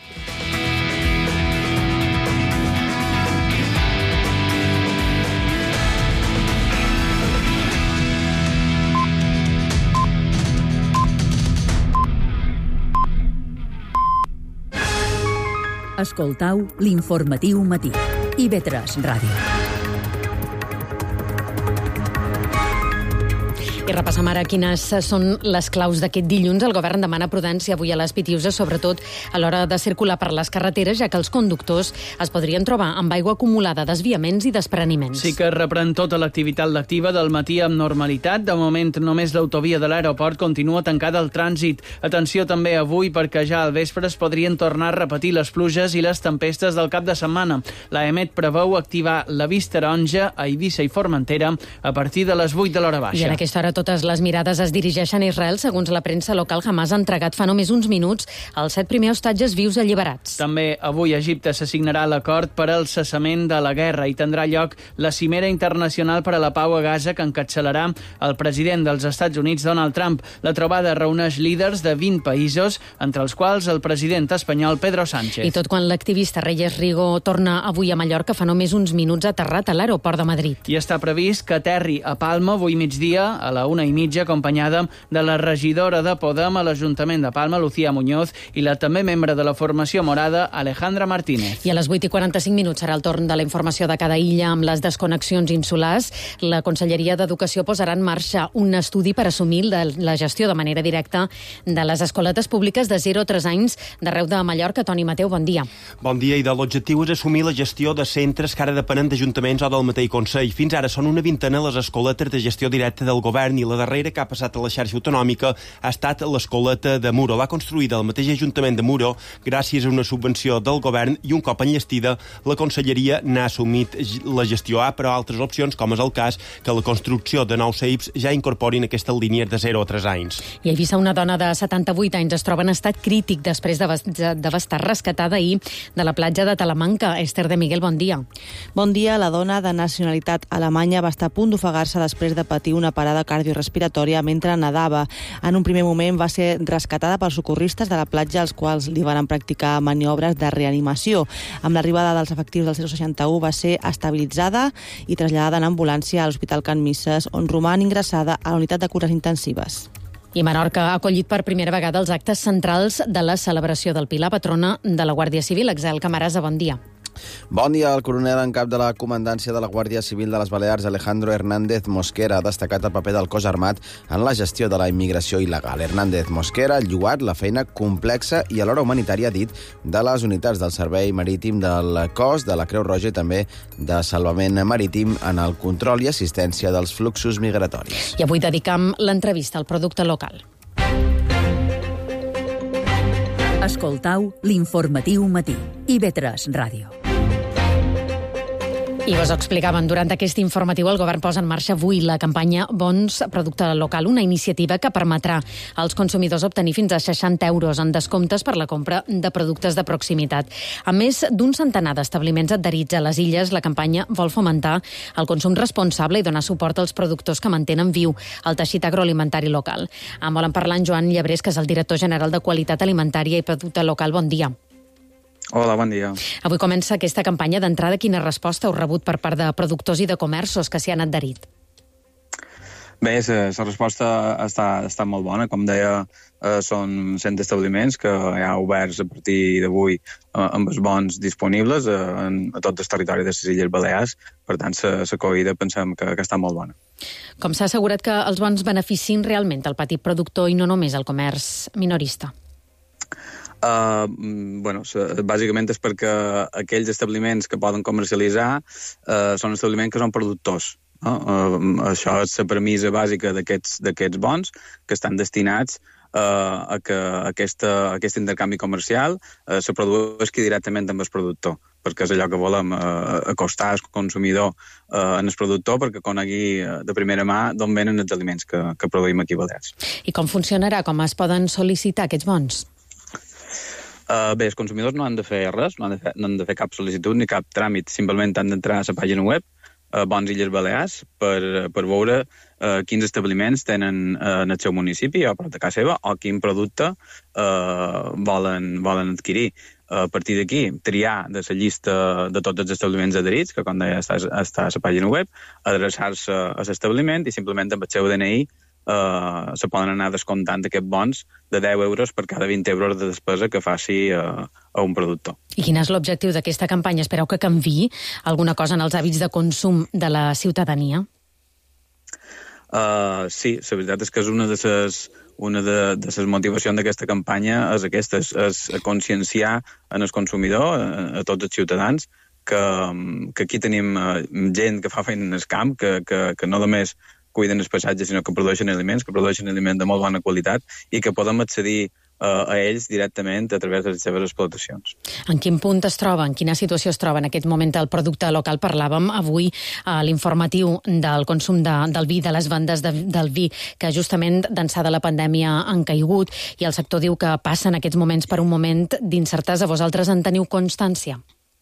Escoltau l'informatiu matí. I V tres Ràdio. I repassem ara quines són les claus d'aquest dilluns. El govern demana prudència avui a les Pitiuses, sobretot a l'hora de circular per les carreteres, ja que els conductors es podrien trobar amb aigua acumulada, desviaments i despreniments. Sí que reprèn tota l'activitat lectiva del matí amb normalitat. De moment, només l'autovia de l'aeroport continua tancada al trànsit. Atenció també avui, perquè ja al vespre es podrien tornar a repetir les pluges i les tempestes del cap de setmana. L'AEMET preveu activar l'avís taronja a Eivissa i Formentera a partir de les vuit de l'hora baixa. I en aquesta hora totes les mirades es dirigeixen a Israel. Segons la premsa local, Hamas ha entregat fa només uns minuts els set primers hostatges vius alliberats. També avui a Egipte s'assignarà l'acord per al cessament de la guerra i tindrà lloc la cimera internacional per a la pau a Gaza que encapçalarà el president dels Estats Units, Donald Trump. La trobada reuneix líders de vint països, entre els quals el president espanyol Pedro Sánchez. I tot quan l'activista Reyes Rigo torna avui a Mallorca, fa només uns minuts aterrat a l'aeroport de Madrid. I està previst que aterri a Palma avui migdia a la una i mitja, acompanyada de la regidora de Podem a l'Ajuntament de Palma, Lucía Muñoz, i la també membre de la formació morada, Alejandra Martínez. I a les vuit i quaranta-cinc minuts serà el torn de la informació de cada illa amb les desconnexions insulars. La Conselleria d'Educació posarà en marxa un estudi per assumir la gestió de manera directa de les escoletes públiques de zero a tres anys d'arreu de Mallorca. Toni Mateu, bon dia. Bon dia, i de l'objectiu és assumir la gestió de centres que ara depenen d'ajuntaments o del mateix Consell. Fins ara són una vintena les escoletes de gestió directa del govern i la darrera que ha passat a la xarxa autonòmica ha estat l'escoleta de Muro. L'ha construïda el mateix Ajuntament de Muro gràcies a una subvenció del govern i un cop enllestida la Conselleria n'ha assumit la gestió. A, però altres opcions, com és el cas que la construcció de nous C I Ps ja incorporin aquestes línies de zero a tres anys. I a Eivissa, una dona de setanta-vuit anys es troba en estat crític després d'haver estat rescatada ahir de la platja de Talamanca. Esther de Miguel, bon dia. Bon dia. La dona de nacionalitat alemanya va estar a punt d'ofegar-se després de patir una parada cardiorrespiratòria mentre nedava. En un primer moment va ser rescatada pels socorristes de la platja, els quals li van practicar maniobres de reanimació. Amb l'arribada dels efectius del seixanta u va ser estabilitzada i traslladada en ambulància a l'Hospital Can Misses, on roman ingressada a la unitat de cures intensives. I Menorca ha acollit per primera vegada els actes centrals de la celebració del Pilar, patrona de la Guàrdia Civil. Axel Camarasa, bon dia. Bon dia. El coronel en cap de la comandància de la Guàrdia Civil de les Balears, Alejandro Hernández Mosquera, ha destacat el paper del cos armat en la gestió de la immigració il·legal. Hernández Mosquera ha lloat la feina complexa i alhora humanitària, dit, de les unitats del Servei Marítim del cos, de la Creu Roja i també de Salvament Marítim en el control i assistència dels fluxos migratoris. I avui dedicam l'entrevista al producte local. Escoltau l'informatiu matí. I V tres Ràdio. I us ho explicaven, durant aquest informatiu el govern posa en marxa avui la campanya Bons Producte Local, una iniciativa que permetrà als consumidors obtenir fins a seixanta euros en descomptes per la compra de productes de proximitat. A més d'un centenar d'establiments adherits a les illes, la campanya vol fomentar el consum responsable i donar suport als productors que mantenen viu el teixit agroalimentari local. En volen parlar en Joan Llebrés, que és el director general de Qualitat Alimentària i Producte Local. Bon dia. Hola, bon dia. Avui comença aquesta campanya. D'entrada, quina resposta heu rebut per part de productors i de comerços que s'hi han adherit? Bé, la resposta està, està molt bona. Com deia, eh, són cent establiments que hi ha oberts a partir d'avui eh, amb els bons disponibles eh, en, a tot el territori de les Illes Balears. Per tant, l'acollida pensem que, que està molt bona. Com s'ha assegurat que els bons beneficien realment el petit productor i no només el comerç minorista? Uh, bueno, bàsicament és perquè aquells establiments que poden comercialitzar uh, són establiments que són productors No? Uh, això és la premissa bàsica d'aquests d'aquests bons, que estan destinats uh, a que aquesta, aquest intercanvi comercial uh, se produeixi directament amb el productor, perquè és allò que volem, uh, acostar el consumidor uh, en el productor perquè conegui uh, de primera mà d'on venen els aliments que, que produïm aquí a Balears. I com funcionarà? Com es poden sol·licitar aquests bons? Uh, bé, els consumidors no han de fer res, no han de fer, no han de fer cap sol·licitud ni cap tràmit, simplement han d'entrar a la pàgina web Uh, Bons Illes Balears per, per veure uh, quins establiments tenen uh, en el seu municipi o a prop de casa seva o quin producte uh, volen, volen adquirir. Uh, a partir d'aquí, triar de la llista de tots els establiments adherits, que com deia està, està a la pàgina web, adreçar-se a l'establiment i simplement amb el seu D N I uh, se poden anar descomptant aquests bons de deu euros per cada vint euros de despesa que faci uh, a un productor. I quin és l'objectiu d'aquesta campanya? Espereu que canviï alguna cosa en els hàbits de consum de la ciutadania? Uh, sí, la veritat és que és una de les una de, de les motivacions d'aquesta campanya és aquesta, és, és conscienciar en el consumidor, a, a tots els ciutadans, que, que aquí tenim gent que fa feina en el camp, que, que, que no només cuiden els paisatges, sinó que produeixen aliments, que produeixen aliments de molt bona qualitat i que podem accedir a ells directament a través de les seves explotacions. En quin punt es troba, en quina situació es troba en aquest moment el producte local? Parlàvem avui a l'informatiu del consum de, del vi, de les vendes de, del vi, que justament d'ençà de la pandèmia han caigut i el sector diu que passen aquests moments per un moment d'incertesa. Vosaltres en teniu constància?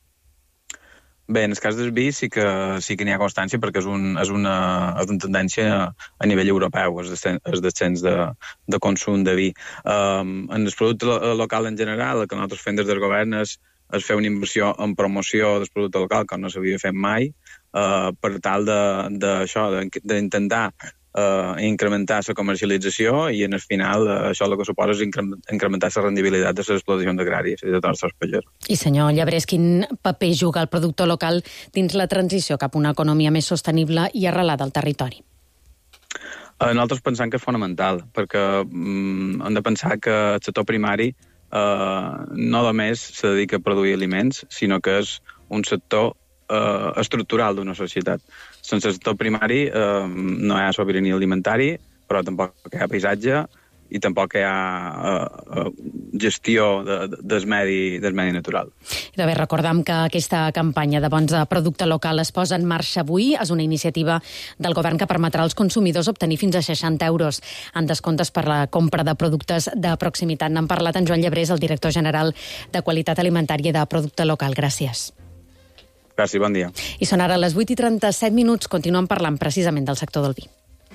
Bé, en el cas del vi sí que sí que n'hi ha constància perquè és, un, és, una, és una tendència a nivell europeu, el descens de, de consum de vi. Um, en el producte local en general, el que nosaltres fem des del govern és, és fer una inversió en promoció del producte local, que no s'havia fet mai, uh, per tal d'intentar Uh, incrementar la comercialització i en el final uh, això el que suposa és incrementar la rendibilitat de les explotacions agràries i de tots els pagesos. I senyor Llabrés, quin paper juga el productor local dins la transició cap a una economia més sostenible i arrelada al territori? Uh, nosaltres pensem que és fonamental, perquè um, hem de pensar que el sector primari uh, no només se dedica a produir aliments, sinó que és un sector Uh, estructural d'una societat. Sense el sector primari uh, no hi ha sobirania alimentari, però tampoc hi ha paisatge i tampoc hi ha uh, uh, gestió de, de, del, medi, del medi natural. I de bé, recordam que aquesta campanya de bons de producte local es posa en marxa avui. És una iniciativa del govern que permetrà als consumidors obtenir fins a seixanta euros en descomptes per la compra de productes de proximitat. N'han parlat en Joan Llabrés, el director general de Qualitat Alimentària i de Producte Local. Gràcies. Gràcies, bon dia. I són ara les vuit i trenta-set minuts. Continuem parlant precisament del sector del vi.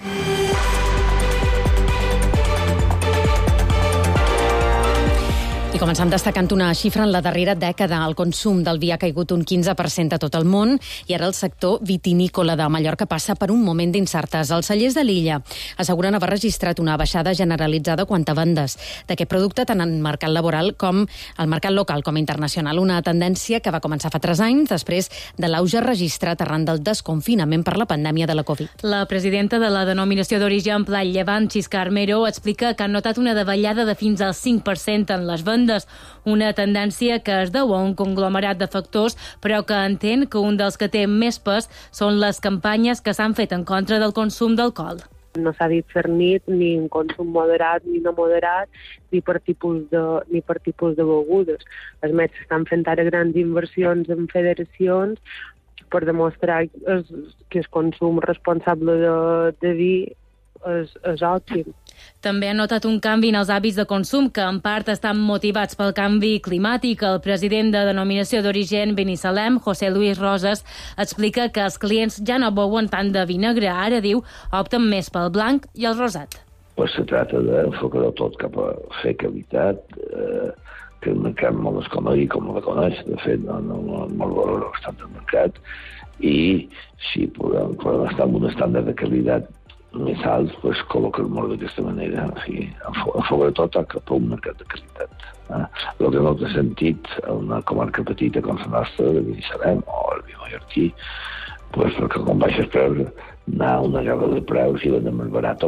I comencem destacant una xifra en la darrera dècada. El consum del vi ha caigut un quinze per cent a tot el món i ara el sector vitinícola de Mallorca passa per un moment d'incertesa. Els cellers de l'illa asseguren haver registrat una baixada generalitzada quant a vendes d'aquest producte tant en mercat laboral com al mercat local com internacional. Una tendència que va començar fa tres anys després de l'auge registrat arran del desconfinament per la pandèmia de la Covid. La presidenta de la denominació d'origen Pla Llevant, Xisca Armero, explica que han notat una davallada de fins al cinc per cent en les vendes, una tendència que es deu a un conglomerat de factors, però que entén que un dels que té més pes són les campanyes que s'han fet en contra del consum d'alcohol. No s'ha dit fer nit, ni un consum moderat ni no moderat, ni per tipus de, ni per tipus de begudes. Els metges estan fent ara grans inversions en federacions per demostrar que el consum responsable de, de vi és, és òptim. També ha notat un canvi en els hàbits de consum que en part estan motivats pel canvi climàtic. El president de denominació d'origen Binissalem, José Luis Rosas, explica que els clients ja no beuen tant de vi negre. Ara, diu, opten més pel blanc i el rosat. Pues se trata d'enfocar-ho tot cap a fer qualitat, eh, que el mercat molt es conegui com la coneix. De fet, no, no, no, molt valor estat del mercat i si podem, podem estar en un estàndard de qualitat més alt, pues, col·locar-nos d'aquesta manera, en fi, sobretot cap a un mercat de qualitat. Eh? El que no té sentit a una comarca petita com la nostra, de Binissalem o el vi mallorquí, pues, perquè com baixes preus, anar a una guerra de preus i vendre més barat.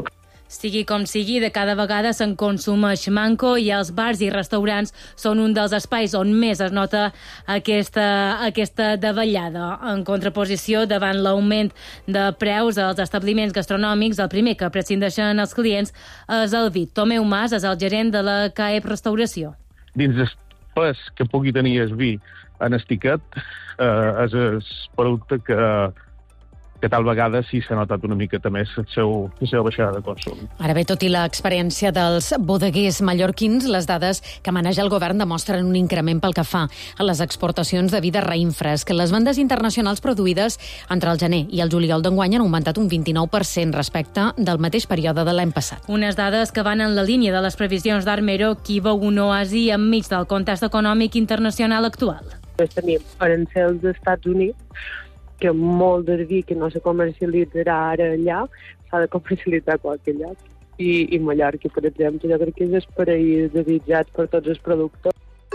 Sigui com sigui, de cada vegada se'n consumeix manco i els bars i restaurants són un dels espais on més es nota aquesta, aquesta davallada. En contraposició davant l'augment de preus als establiments gastronòmics, el primer que prescindeixen els clients és el vi. Tomeu Mas és el gerent de la C A E P Restauració. Dins del pes que pugui tenir el vi en el tiquet, eh, és el producte que que tal vegada sí s'ha notat una miqueta més la seva, la seva baixada de consum. Ara bé, tot i l'experiència dels bodeguers mallorquins, les dades que maneja el govern demostren un increment pel que fa a les exportacions de vi de raïm fresc. Les vendes internacionals produïdes entre el gener i el juliol d'enguany han augmentat un vint-i-nou per cent respecte del mateix període de l'any passat. Unes dades que van en la línia de les previsions d'Armero, qui veu un oasi enmig del context econòmic internacional actual. Tenim arancels dels Estats Units, que molt del vi que no se comercialitzarà ara allà s'ha de comercialitzar a qualque lloc. I, i Mallorca, per exemple, jo crec que és el paraís desitjat per tots els productors.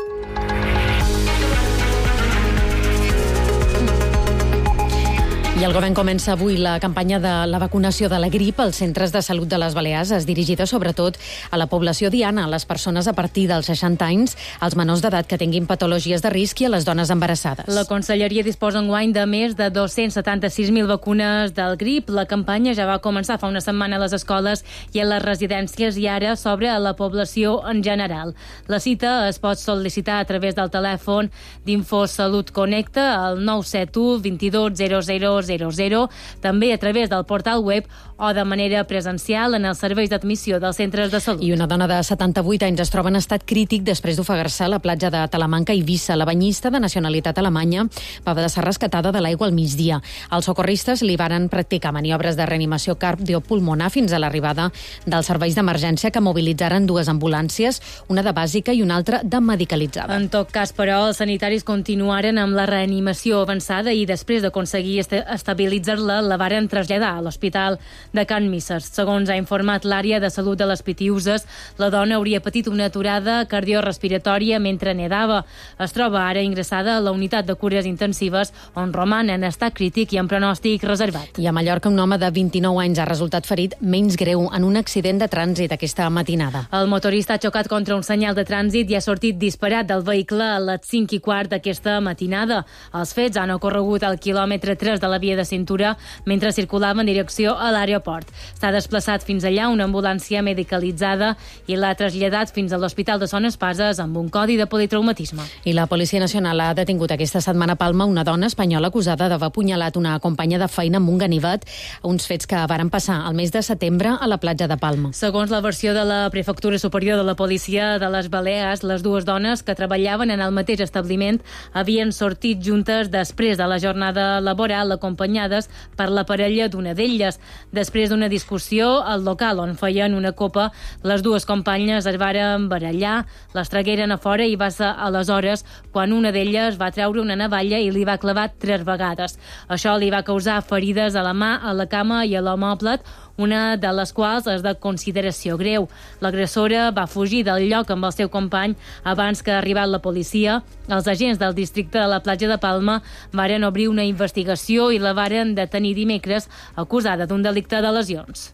I el govern comença avui la campanya de la vacunació de la grip als centres de salut de les Balears. És dirigida sobretot a la població diana, a les persones a partir dels seixanta anys, als menors d'edat que tinguin patologies de risc i a les dones embarassades. La Conselleria disposa enguany de més de dos-cents setanta-sis mil vacunes del grip. La campanya ja va començar fa una setmana a les escoles i a les residències i ara s'obre a la població en general. La cita es pot sol·licitar a través del telèfon d'Infosalut Connecta al nou set u dos dos zero zero zero zero, també a través del portal web o de manera presencial en els serveis d'admissió dels centres de salut. I una dona de setanta-vuit anys es troba en estat crític després d'ofegar-se a la platja de Talamanca i Eivissa. La banyista de nacionalitat alemanya va haver de ser rescatada de l'aigua al migdia. Els socorristes li varen practicar maniobres de reanimació cardiopulmonar fins a l'arribada dels serveis d'emergència que mobilitzaren dues ambulàncies, una de bàsica i una altra de medicalitzada. En tot cas, però, els sanitaris continuaren amb la reanimació avançada i després d'aconseguir estabilitzar-la, la varen traslladar a l'hospital de Can Misses. Segons ha informat l'àrea de salut de les Pitiüses, la dona hauria patit una aturada cardiorespiratòria mentre nedava. Es troba ara ingressada a la unitat de cures intensives, on roman en estat crític i en pronòstic reservat. I a Mallorca, un home de vint-i-nou anys ha resultat ferit menys greu en un accident de trànsit aquesta matinada. El motorista ha xocat contra un senyal de trànsit i ha sortit disparat del vehicle a les cinc i quart d'aquesta matinada. Els fets han ocorregut al quilòmetre tres de la via de cintura mentre circulava en direcció a l'aeroport. S'ha desplaçat fins allà una ambulància medicalitzada i l'ha traslladat fins a l'Hospital de Son Espases amb un codi de politraumatisme. I la Policia Nacional ha detingut aquesta setmana a Palma una dona espanyola acusada d'haver apunyalat una companya de feina amb un ganivet, uns fets que varen passar al mes de setembre a la platja de Palma. Segons la versió de la Prefectura Superior de la Policia de les Balears, les dues dones que treballaven en el mateix establiment havien sortit juntes després de la jornada laboral acompanyades per la parella d'una d'elles. Després d'una discussió al local on feien una copa, les dues companyes es varen barallar, les tragueren a fora i va ser aleshores quan una d'elles va treure una navalla i li va clavar tres vegades. Això li va causar ferides a la mà, a la cama i a l'omòplat, una de les quals és de consideració greu. L'agressora va fugir del lloc amb el seu company abans que arribat la policia. Els agents del districte de la platja de Palma varen obrir una investigació i la varen detenir dimecres acusada d'un delicte de lesions.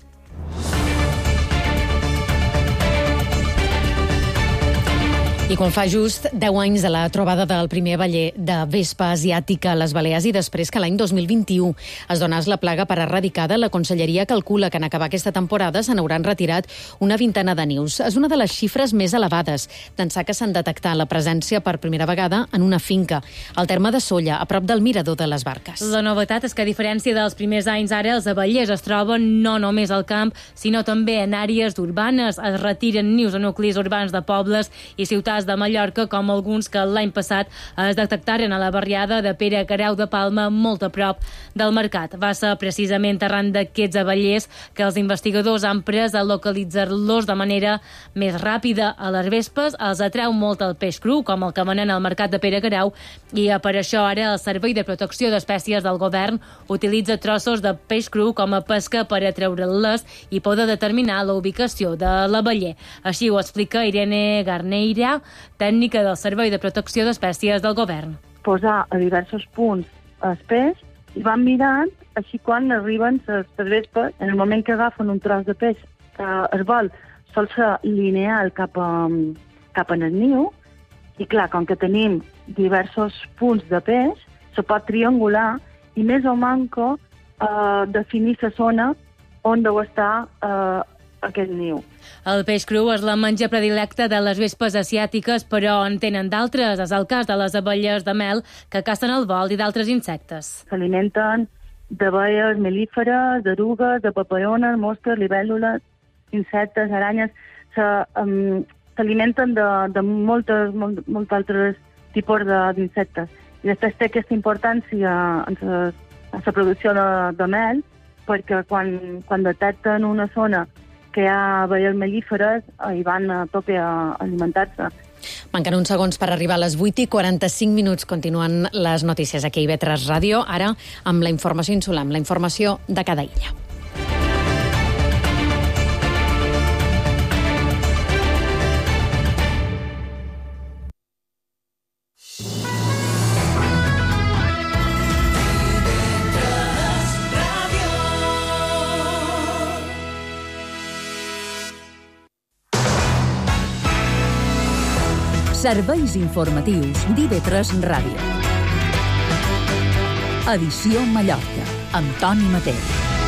I quan fa just deu anys de la trobada del primer baller de vespa asiàtica a les Balears i després que l'any dos mil vint-i-u es donàs la plaga per erradicada, la Conselleria calcula que en acabar aquesta temporada se n'hauran retirat una vintena de nius. És una de les xifres més elevades, d'ençà que s'han detectat la presència per primera vegada en una finca, al terme de Solla, a prop del mirador de les Barques. La novetat és que, a diferència dels primers anys, ara els abellers es troben no només al camp, sinó també en àrees urbanes. Es retiren nius a nuclis urbans de pobles i ciutats de Mallorca, com alguns que l'any passat es detectaren a la barriada de Pere Carau de Palma, molt a prop del mercat. Va ser precisament arran d'aquests abellers que els investigadors han pres a localitzar-los de manera més ràpida. A les vespes els atreu molt el peix cru, com el que venen al mercat de Pere Carau, i per això ara el Servei de Protecció d'Espècies del Govern utilitza trossos de peix cru com a pesca per atreure-les i poder determinar la ubicació de l'abeller. Així ho explica Irene Garneira, tècnica del Servei de Protecció d'Espècies del Govern. Posar a diversos punts el peix i van mirant, així quan arriben les vespes, en el moment que agafen un tros de peix eh, es vol sol ser lineal cap, a, cap en el niu, i clar, com que tenim diversos punts de pes, se pot triangular i més o manco eh, definir la zona on deu estar eh, aquest niu. El peix cru és la menja predilecta de les vespes asiàtiques, però en tenen d'altres. És el cas de les abelles de mel, que cacen el vol, i d'altres insectes. S'alimenten d'abelles melíferes, d'erugues, de paperones, mosques, libèl·lules, insectes, aranyes. S'alimenten de, de moltes, molt, molts altres tipus d'insectes. I després té aquesta importància en la, en la producció de, de mel, perquè quan, quan detecten una zona que hi ha abelles melíferes, hi van a tope a alimentar-se. Manquen uns segons per arribar a les vuit i quaranta-cinc minuts. Continuen les notícies aquí a I V tres Ràdio, ara amb la informació insular, amb la informació de cada illa. Serveis informatius d'I V tres Ràdio. Edició Mallorca, amb Toni Mateu.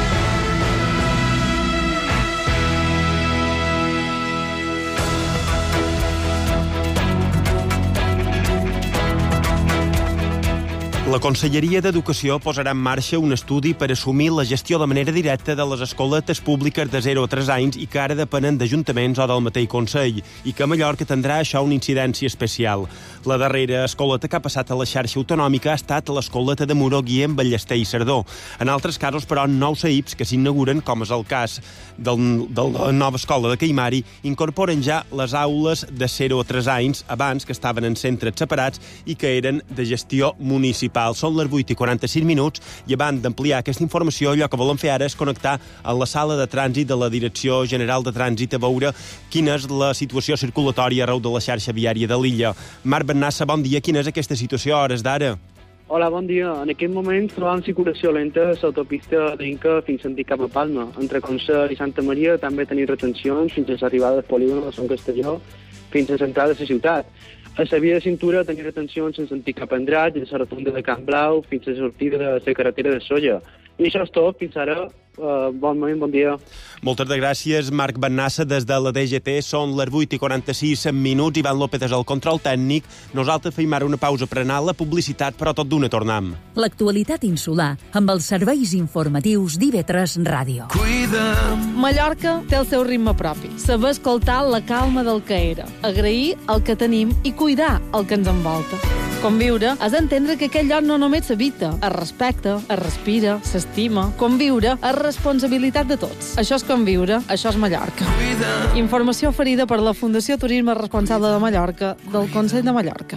La Conselleria d'Educació posarà en marxa un estudi per assumir la gestió de manera directa de les escoletes públiques de zero a tres anys i que ara depenen d'ajuntaments o del mateix Consell, i que a Mallorca tindrà això una incidència especial. La darrera escoleta que ha passat a la xarxa autonòmica ha estat l'escoleta de Muro, Guillem, Ballester i Cerdó. En altres casos, però, nous C I Ps que s'inauguren, com és el cas del, de la nova escola de Caimari, incorporen ja les aules de zero a tres anys, abans que estaven en centres separats i que eren de gestió municipal. Són les vuit i quaranta-sis minuts i abans d'ampliar aquesta informació, allò que volem fer ara és connectar a la sala de trànsit de la Direcció General de Trànsit a veure quina és la situació circulatòria arreu de la xarxa viària de l'illa. Marc Bernassa, bon dia. Quina és aquesta situació a hores d'ara? Hola, bon dia. En aquest moment trobam circulació lenta a l'autopista d'Inca fins a Antic cap a Palma. Entre Concert i Santa Maria també tenim retencions fins a l'arribada del polígon de Sant Castelló fins a l'entrada de la ciutat. A la via de cintura tenim retencions sense Antic cap a Andratx, a la rotonda de Camp Blau fins a la sortida de la carretera de Solla. I això és tot, fins ara. Uh, bon moment, bon dia. Moltes de gràcies, Marc Bernassa, des de la D G T. Són les vuit i quaranta-sis minuts. Ivan López és el control tècnic. Nosaltres fem ara una pausa per anar a la publicitat, però tot d'una tornem. L'actualitat insular amb els serveis informatius d'I V tres Ràdio. Cuida'm. Mallorca té el seu ritme propi. Saber escoltar la calma del que era, agrair el que tenim i cuidar el que ens envolta. Conviure és entendre que aquest lloc no només s'habita, es respecta, es respira, s'estima. Conviure és responsabilitat de tots. Això és Conviure, això és Mallorca. Informació oferida per la Fundació Turisme Responsable de Mallorca del Consell de Mallorca.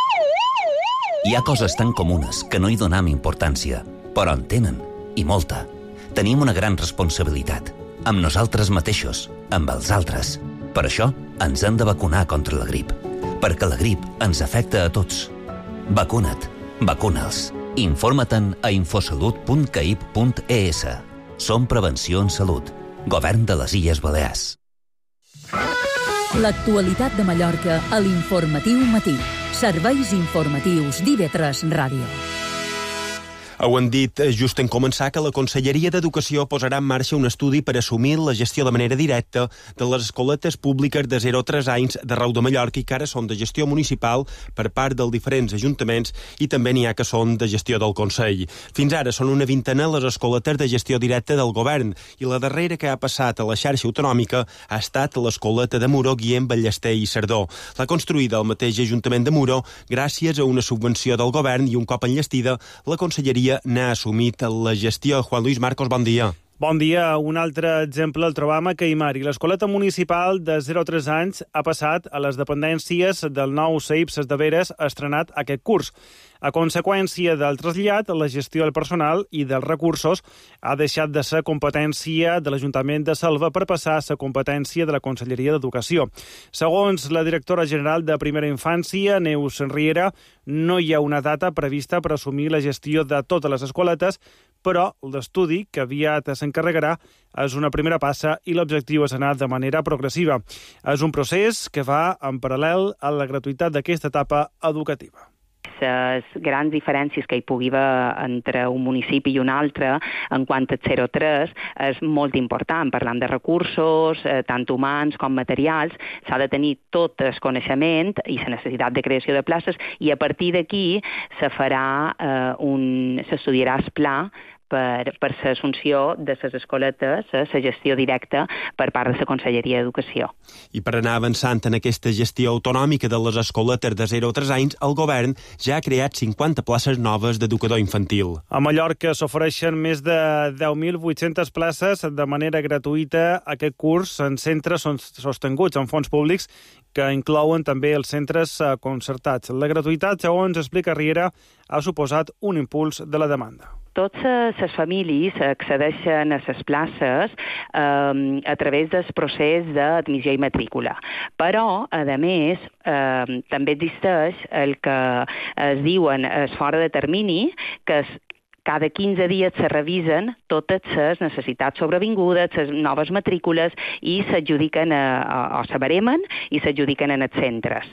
Hi ha coses tan comunes que no hi donam importància, però en tenen, i molta. Tenim una gran responsabilitat, amb nosaltres mateixos, amb els altres. Per això ens hem de vacunar contra la grip, perquè la grip ens afecta a tots. Vacuna't, vacuna'ls. Informa-te'n a infosalut punt caip punt e s. Som Prevenció en Salut. Govern de les Illes Balears. L'actualitat de Mallorca a l'Informatiu Matí. Serveis informatius d'I V tres Ràdio. Ho han dit just en començar que la Conselleria d'Educació posarà en marxa un estudi per assumir la gestió de manera directa de les escoletes públiques de zero a tres anys d'arreu de Mallorca i que ara són de gestió municipal per part dels diferents ajuntaments i també n'hi ha que són de gestió del Consell. Fins ara són una vintena les escoletes de gestió directa del govern i la darrera que ha passat a la xarxa autonòmica ha estat l'escoleta de Muro, Guillem, Ballester i Cerdó. L'ha construïda el mateix Ajuntament de Muro gràcies a una subvenció del govern i un cop enllestida la Conselleria n'ha assumit la gestió. Juan Luis Marcos, bon dia. Bon dia. Un altre exemple el trobam a Caimari. L'escoleta municipal de zero a tres anys ha passat a les dependències del nou C I P S de Veres estrenat aquest curs. A conseqüència del trasllat, la gestió del personal i dels recursos ha deixat de ser competència de l'Ajuntament de Selva per passar a ser competència de la Conselleria d'Educació. Segons la directora general de Primera Infància, Neus Riera, no hi ha una data prevista per assumir la gestió de totes les escoletes, però l'estudi, que aviat s'encarregarà, és una primera passa i l'objectiu és anar de manera progressiva. És un procés que va en paral·lel a la gratuïtat d'aquesta etapa educativa. Les grans diferències que hi pugui haver entre un municipi i un altre en quant a zero tres és molt important. Parlant de recursos, eh, tant humans com materials, s'ha de tenir tot el coneixement i la necessitat de creació de places i a partir d'aquí se farà eh, un... s'estudiarà el pla per, per l'assumpció de les escoletes, la gestió directa per part de la Conselleria d'Educació. I per anar avançant en aquesta gestió autonòmica de les escoletes de zero a tres anys, el govern ja ha creat cinquanta places noves d'educador infantil. A Mallorca s'ofereixen més de deu mil vuit-centes places de manera gratuïta aquest curs en centres sostinguts amb fons públics que inclouen també els centres concertats. La gratuïtat, segons explica Riera, ha suposat un impuls de la demanda. Totes les famílies accedeixen a les places eh, a través del procés d'admissió i matrícula. Però, a més, eh, també existeix el que es diuen es fora de termini, que es cada quinze dies se revisen totes les necessitats sobrevingudes, les noves matrícules, i s'adjudiquen a, a, o se baremen i s'adjudiquen en els centres.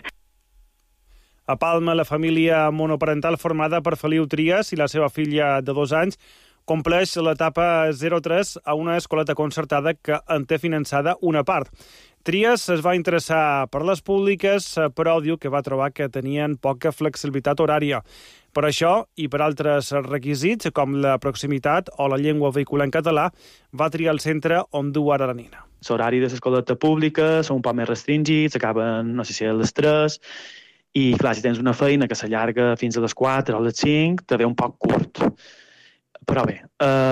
A Palma, la família monoparental formada per Feliu Trias i la seva filla de dos anys compleix l'etapa zero tres a una escoleta concertada que en té finançada una part. Trias es va interessar per les públiques, però diu que va trobar que tenien poca flexibilitat horària. Per això, i per altres requisits, com la proximitat o la llengua vehicular en català, va triar el centre on du ara la nina. L'horari de l'escoleta pública són un poc més restringits, acaben, no sé si a les tres, i clar, si tens una feina que s'allarga fins a les quatre o les cinc, te ve un poc curt. Però bé,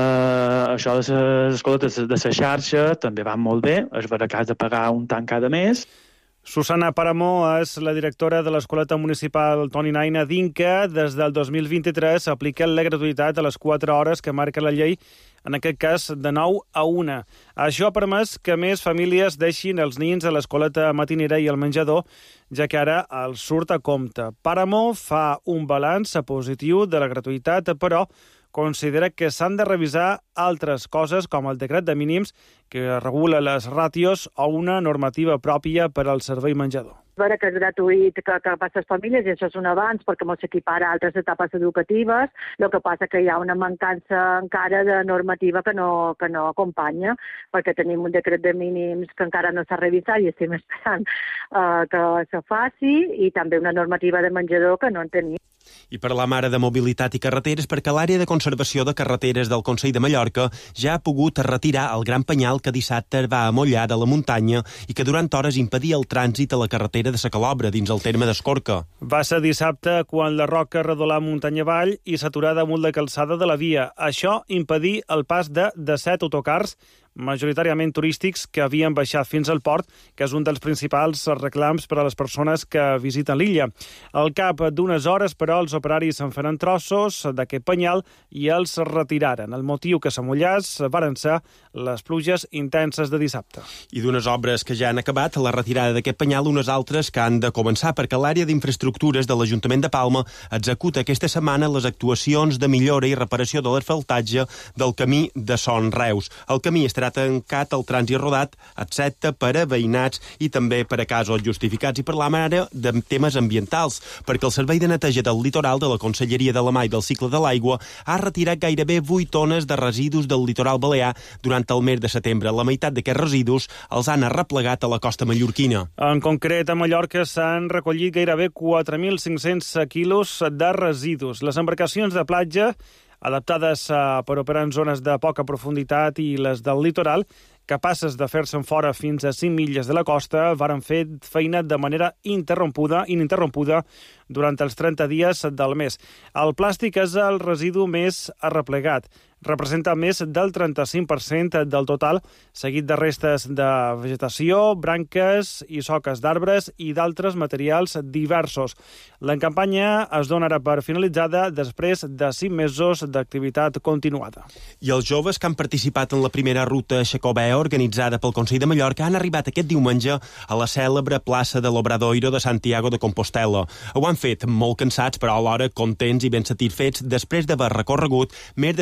eh, això de les escoletes de la xarxa també van molt bé, és vera que has de pagar un tant cada mes. Susana Paramó és la directora de l'Escoleta Municipal Toni Naina d'Inca. Des del dos mil vint-i-tres aplica la gratuïtat a les quatre hores que marca la llei, en aquest cas de nou a una. Això ha permès que més famílies deixin els nins a l'escoleta matinera i al menjador, ja que ara els surt a compte. Paramó fa un balanç positiu de la gratuïtat, però considera que s'han de revisar altres coses com el decret de mínims que regula les ràtios o una normativa pròpia per al servei menjador. És vera que és gratuït que, que per les famílies, i això és un avanç perquè molt s'equipara a altres etapes educatives. El que passa que hi ha una mancança encara de normativa que no, que no acompanya, perquè tenim un decret de mínims que encara no s'ha revisat i estem esperant uh, que se faci, i també una normativa de menjador que no en tenim. I per la mare de mobilitat i carreteres, perquè l'àrea de conservació de carreteres del Consell de Mallorca ja ha pogut retirar el gran penyal que dissabte va amollar de la muntanya i que durant hores impedia el trànsit a la carretera de Sa Calobra, dins el terme d'Escorca. Va ser dissabte quan la roca redolà muntanya avall i s'aturà damunt la calçada de la via. Això impedí el pas de disset autocars, majoritàriament turístics, que havien baixat fins al port, que és un dels principals reclams per a les persones que visiten l'illa. Al cap d'unes hores, però, els operaris se'n feren trossos d'aquest penyal i els retiraren. El motiu que s'amollàs varen ser les pluges intenses de dissabte. I d'unes obres que ja han acabat, la retirada d'aquest penyal, unes altres que han de començar, perquè l'àrea d'infraestructures de l'Ajuntament de Palma executa aquesta setmana les actuacions de millora i reparació de l'asfaltatge del camí de Son Reus. El camí estarà tancat al trànsit rodat, excepte per a veïnats i també per a casos justificats. I parlam ara de temes ambientals, perquè el Servei de Neteja del Litoral de la Conselleria de la Mar i del Cicle de l'Aigua ha retirat gairebé vuit tones de residus del litoral balear durant el mes de setembre. La meitat d'aquests residus els han arreplegat a la costa mallorquina. En concret, a Mallorca s'han recollit gairebé quatre mil cinc-cents quilos de residus. Les embarcacions de platja, adaptades per operar en zones de poca profunditat, i les del litoral, capaces de fer-se'n fora fins a cinc milles de la costa, varen fer feina de manera interrompuda, ininterrompuda durant els trenta dies del mes. El plàstic és el residu més arreplegat. Representa més del trenta-cinc per cent del total, seguit de restes de vegetació, branques i soques d'arbres i d'altres materials diversos. La campanya es donarà per finalitzada després de cinc mesos d'activitat continuada. I els joves que han participat en la primera ruta Xacobea organitzada pel Consell de Mallorca han arribat aquest diumenge a la cèlebre plaça de l'Obradoiro de Santiago de Compostela. Ho han fet molt cansats, però alhora contents i ben satisfets després d'haver recorregut més de cent vint quilòmetres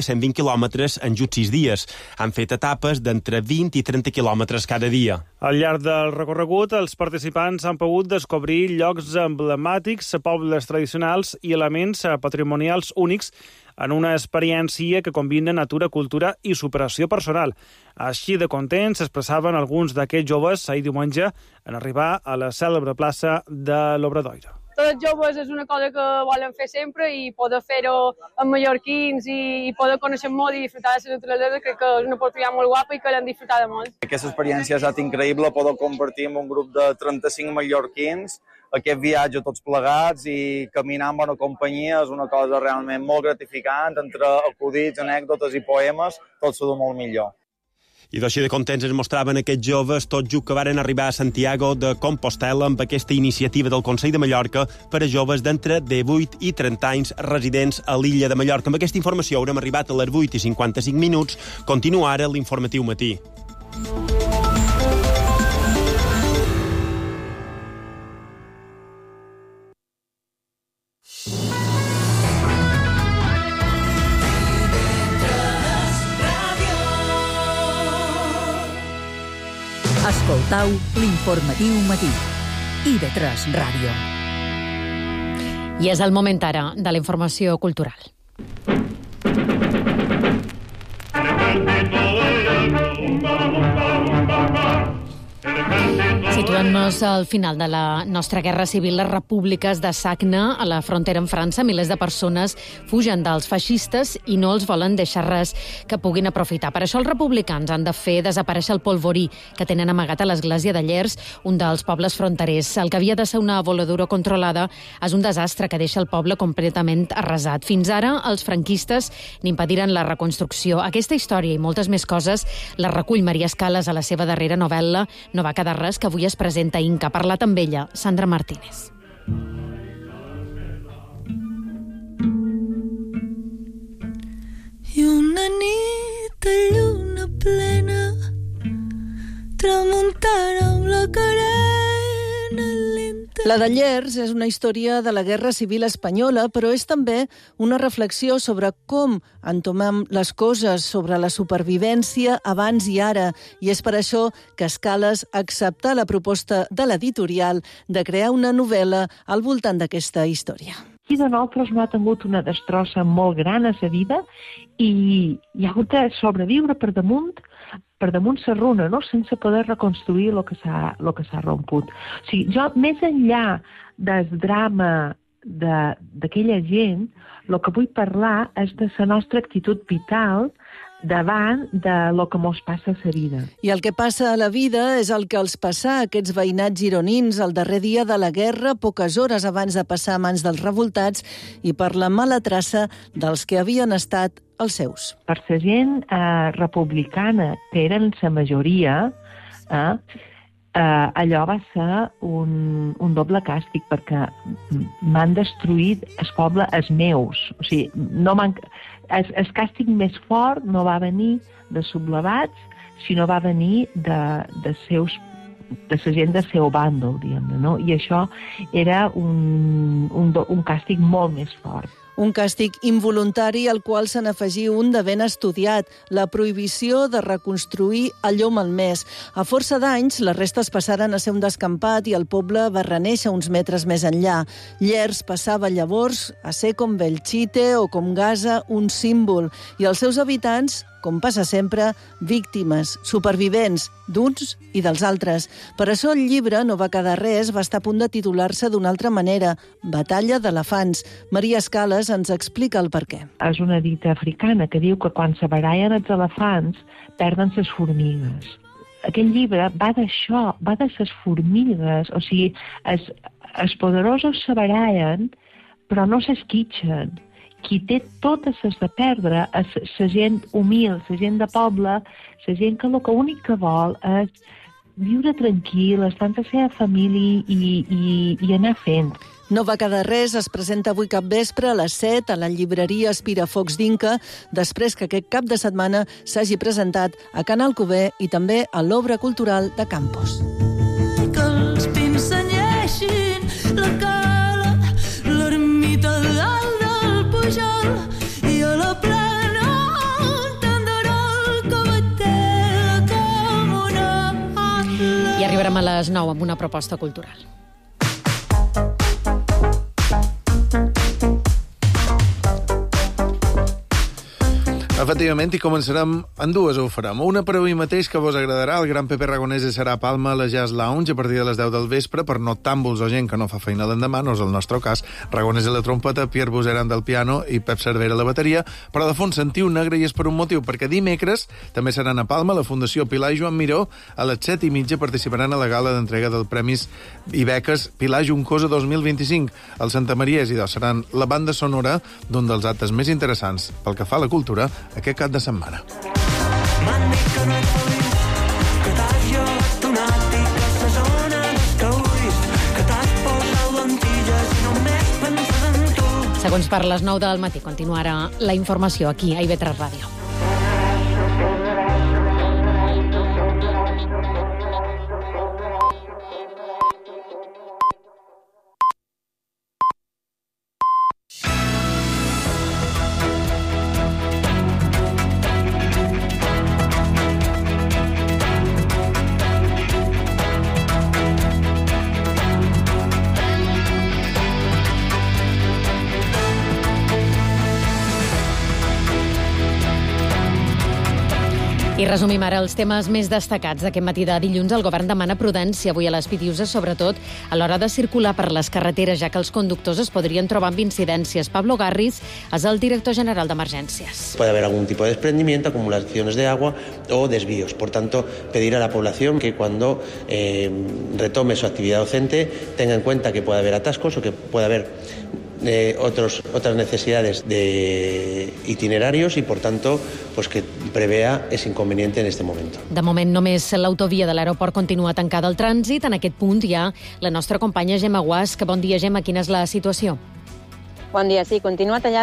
quilòmetres en just sis dies. Han fet etapes d'entre vint i trenta quilòmetres cada dia. Al llarg del recorregut, els participants han pogut descobrir llocs emblemàtics, pobles tradicionals i elements patrimonials únics en una experiència que combina natura, cultura i superació personal. Així de contents s'expressaven alguns d'aquests joves ahir diumenge en arribar a la cèlebre plaça de l'Obradoiro. Tots els joves és una cosa que volen fer sempre i poder fer-ho amb mallorquins i, i poder conèixer molt i disfrutar de la naturalesa, crec que és una oportunitat molt guapa i que l'hem disfrutat molt. Aquesta experiència ha estat increïble, poder compartir amb un grup de trenta-cinc mallorquins aquest viatge tots plegats i caminar en bona companyia és una cosa realment molt gratificant, entre acudits, anècdotes i poemes, tot s'ho du molt millor. I d'així de contents es mostraven aquests joves tot just que varen arribar a Santiago de Compostela amb aquesta iniciativa del Consell de Mallorca per a joves d'entre divuit i trenta anys residents a l'illa de Mallorca. Amb aquesta informació haurem arribat a les vuit i cinquanta-cinc minuts. Continua ara l'informatiu matí. Escoltau l'informatiu matí. I de tres Ràdio. I és el moment ara de la informació cultural. Situant-nos al final de la nostra guerra civil, les repúbliques de Sagna, a la frontera amb França, milers de persones fugen dels feixistes i no els volen deixar res que puguin aprofitar. Per això els republicans han de fer desaparèixer el polvorí que tenen amagat a l'església de Llers, un dels pobles fronterers. El que havia de ser una voladura controlada és un desastre que deixa el poble completament arrasat. Fins ara, els franquistes n'impediren la reconstrucció. Aquesta història i moltes més coses la recull Maria Escales a la seva darrera novel·la No va quedar res, que avui es presenta a Inca. Ha parlat amb ella Sandra Martínez. I una nit a lluna plena, tramuntana amb la carena lenta. La de Llers és una història de la Guerra Civil Espanyola, però és també una reflexió sobre com entomem les coses, sobre la supervivència abans i ara. I és per això que Escales accepta la proposta de l'editorial de crear una novel·la al voltant d'aquesta història. Qui de nosaltres no ha tingut una destrossa molt gran a sa vida i hi ha hagut de sobreviure per damunt per damunt sa runa, no? Sense poder reconstruir el que s'ha el que s'ha romput. O sigui, jo, més enllà del drama d'aquella gent, el que vull parlar és de la nostra actitud vital davant de lo que mos passa a la vida. I el que passa a la vida és el que els passa a aquests veïnats gironins el darrer dia de la guerra, poques hores abans de passar a mans dels revoltats i per la mala traça dels que havien estat els seus. Per la gent eh, republicana, que eren la majoria, eh, eh, allò va ser un, un doble càstig, perquè m'han destruït el poble, els meus. O sigui, no m'han... El, el càstig més fort no va venir de sublevats, sinó va venir de, de, seus, de la gent del seu bàndol, diguem-ne, no? I això era un, un, un càstig molt més fort. Un càstig involuntari al qual se n'afegí un de ben estudiat, la prohibició de reconstruir allò malmès. A força d'anys, les restes passaren a ser un descampat i el poble va reneixer uns metres més enllà. Llers passava llavors a ser com Belchite o com Gaza, un símbol, i els seus habitants, com passa sempre, víctimes, supervivents, d'uns i dels altres. Per això el llibre No va quedar res va estar a punt de titular-se d'una altra manera, Batalla d'elefants. Maria Escales ens explica el perquè. És una dita africana que diu que quan se barallen els elefants perden les formigues. Aquest llibre va d'això, va de les formigues, o sigui, els, els poderosos se barallen però no s'esquitxen. Qui té totes les de perdre és la gent humil, la gent de poble, la gent que el que únic que vol és viure tranquil, estar amb la seva família i, i, i anar fent. No va quedar res, es presenta avui capvespre a les set a la llibreria Espirafocs d'Inca, després que aquest cap de setmana s'hagi presentat a Can Alcover i també a l'Obra Cultural de Campos. Que els pins senyeixin la cala, l'ermita dalt del Pujol i a la plana Tornem a les nou amb una proposta cultural. Efectivament, i començarem en dues, ho farem. Una per avui mateix que vos agradarà. El Gran Pepe Aragonès serà a Palma a la Jazz Lounge a partir de les deu del vespre per noctàmbuls o gent que no fa feina l'endemà, no és el nostre cas. Aragonès a la trompeta, Pierre Buseran del piano i Pep Cervera a la bateria, però de fons sentiu negre i és per un motiu, perquè dimecres també seran a Palma la Fundació Pilar i Joan Miró. A les set i mitja participaran a la gala d'entrega dels premis i beques Pilar Juncosa dos mil vint-i-cinc. Els Santamariès i dos seran la banda sonora d'un dels actes més interessants pel que fa a la cultura aquest cap de setmana. Segons per les nou del matí, continuarà la informació aquí a I V tres Ràdio. I resumim ara els temes més destacats d'aquest matí de dilluns. El govern demana prudència avui a les Pitiuses, sobretot a l'hora de circular per les carreteres, ja que els conductors es podrien trobar amb incidències. Pablo Garriz és el director general d'Emergències. Puede haber algún tipo de desprendimiento, acumulaciones de agua o desvíos. Por tanto, pedir a la población que cuando eh, retome su actividad docente tenga en cuenta que puede haber atascos o que puede haber Eh, otros, otras necesidades de itinerarios y, por tanto, pues que prevea ese inconveniente en este momento. De moment, només l'autovia de l'aeroport continua tancada al trànsit. En aquest punt hi ha la nostra companya Gemma Guasc. Bon dia, Gemma. Quina és la situació? Bon dia. Sí, continua tallada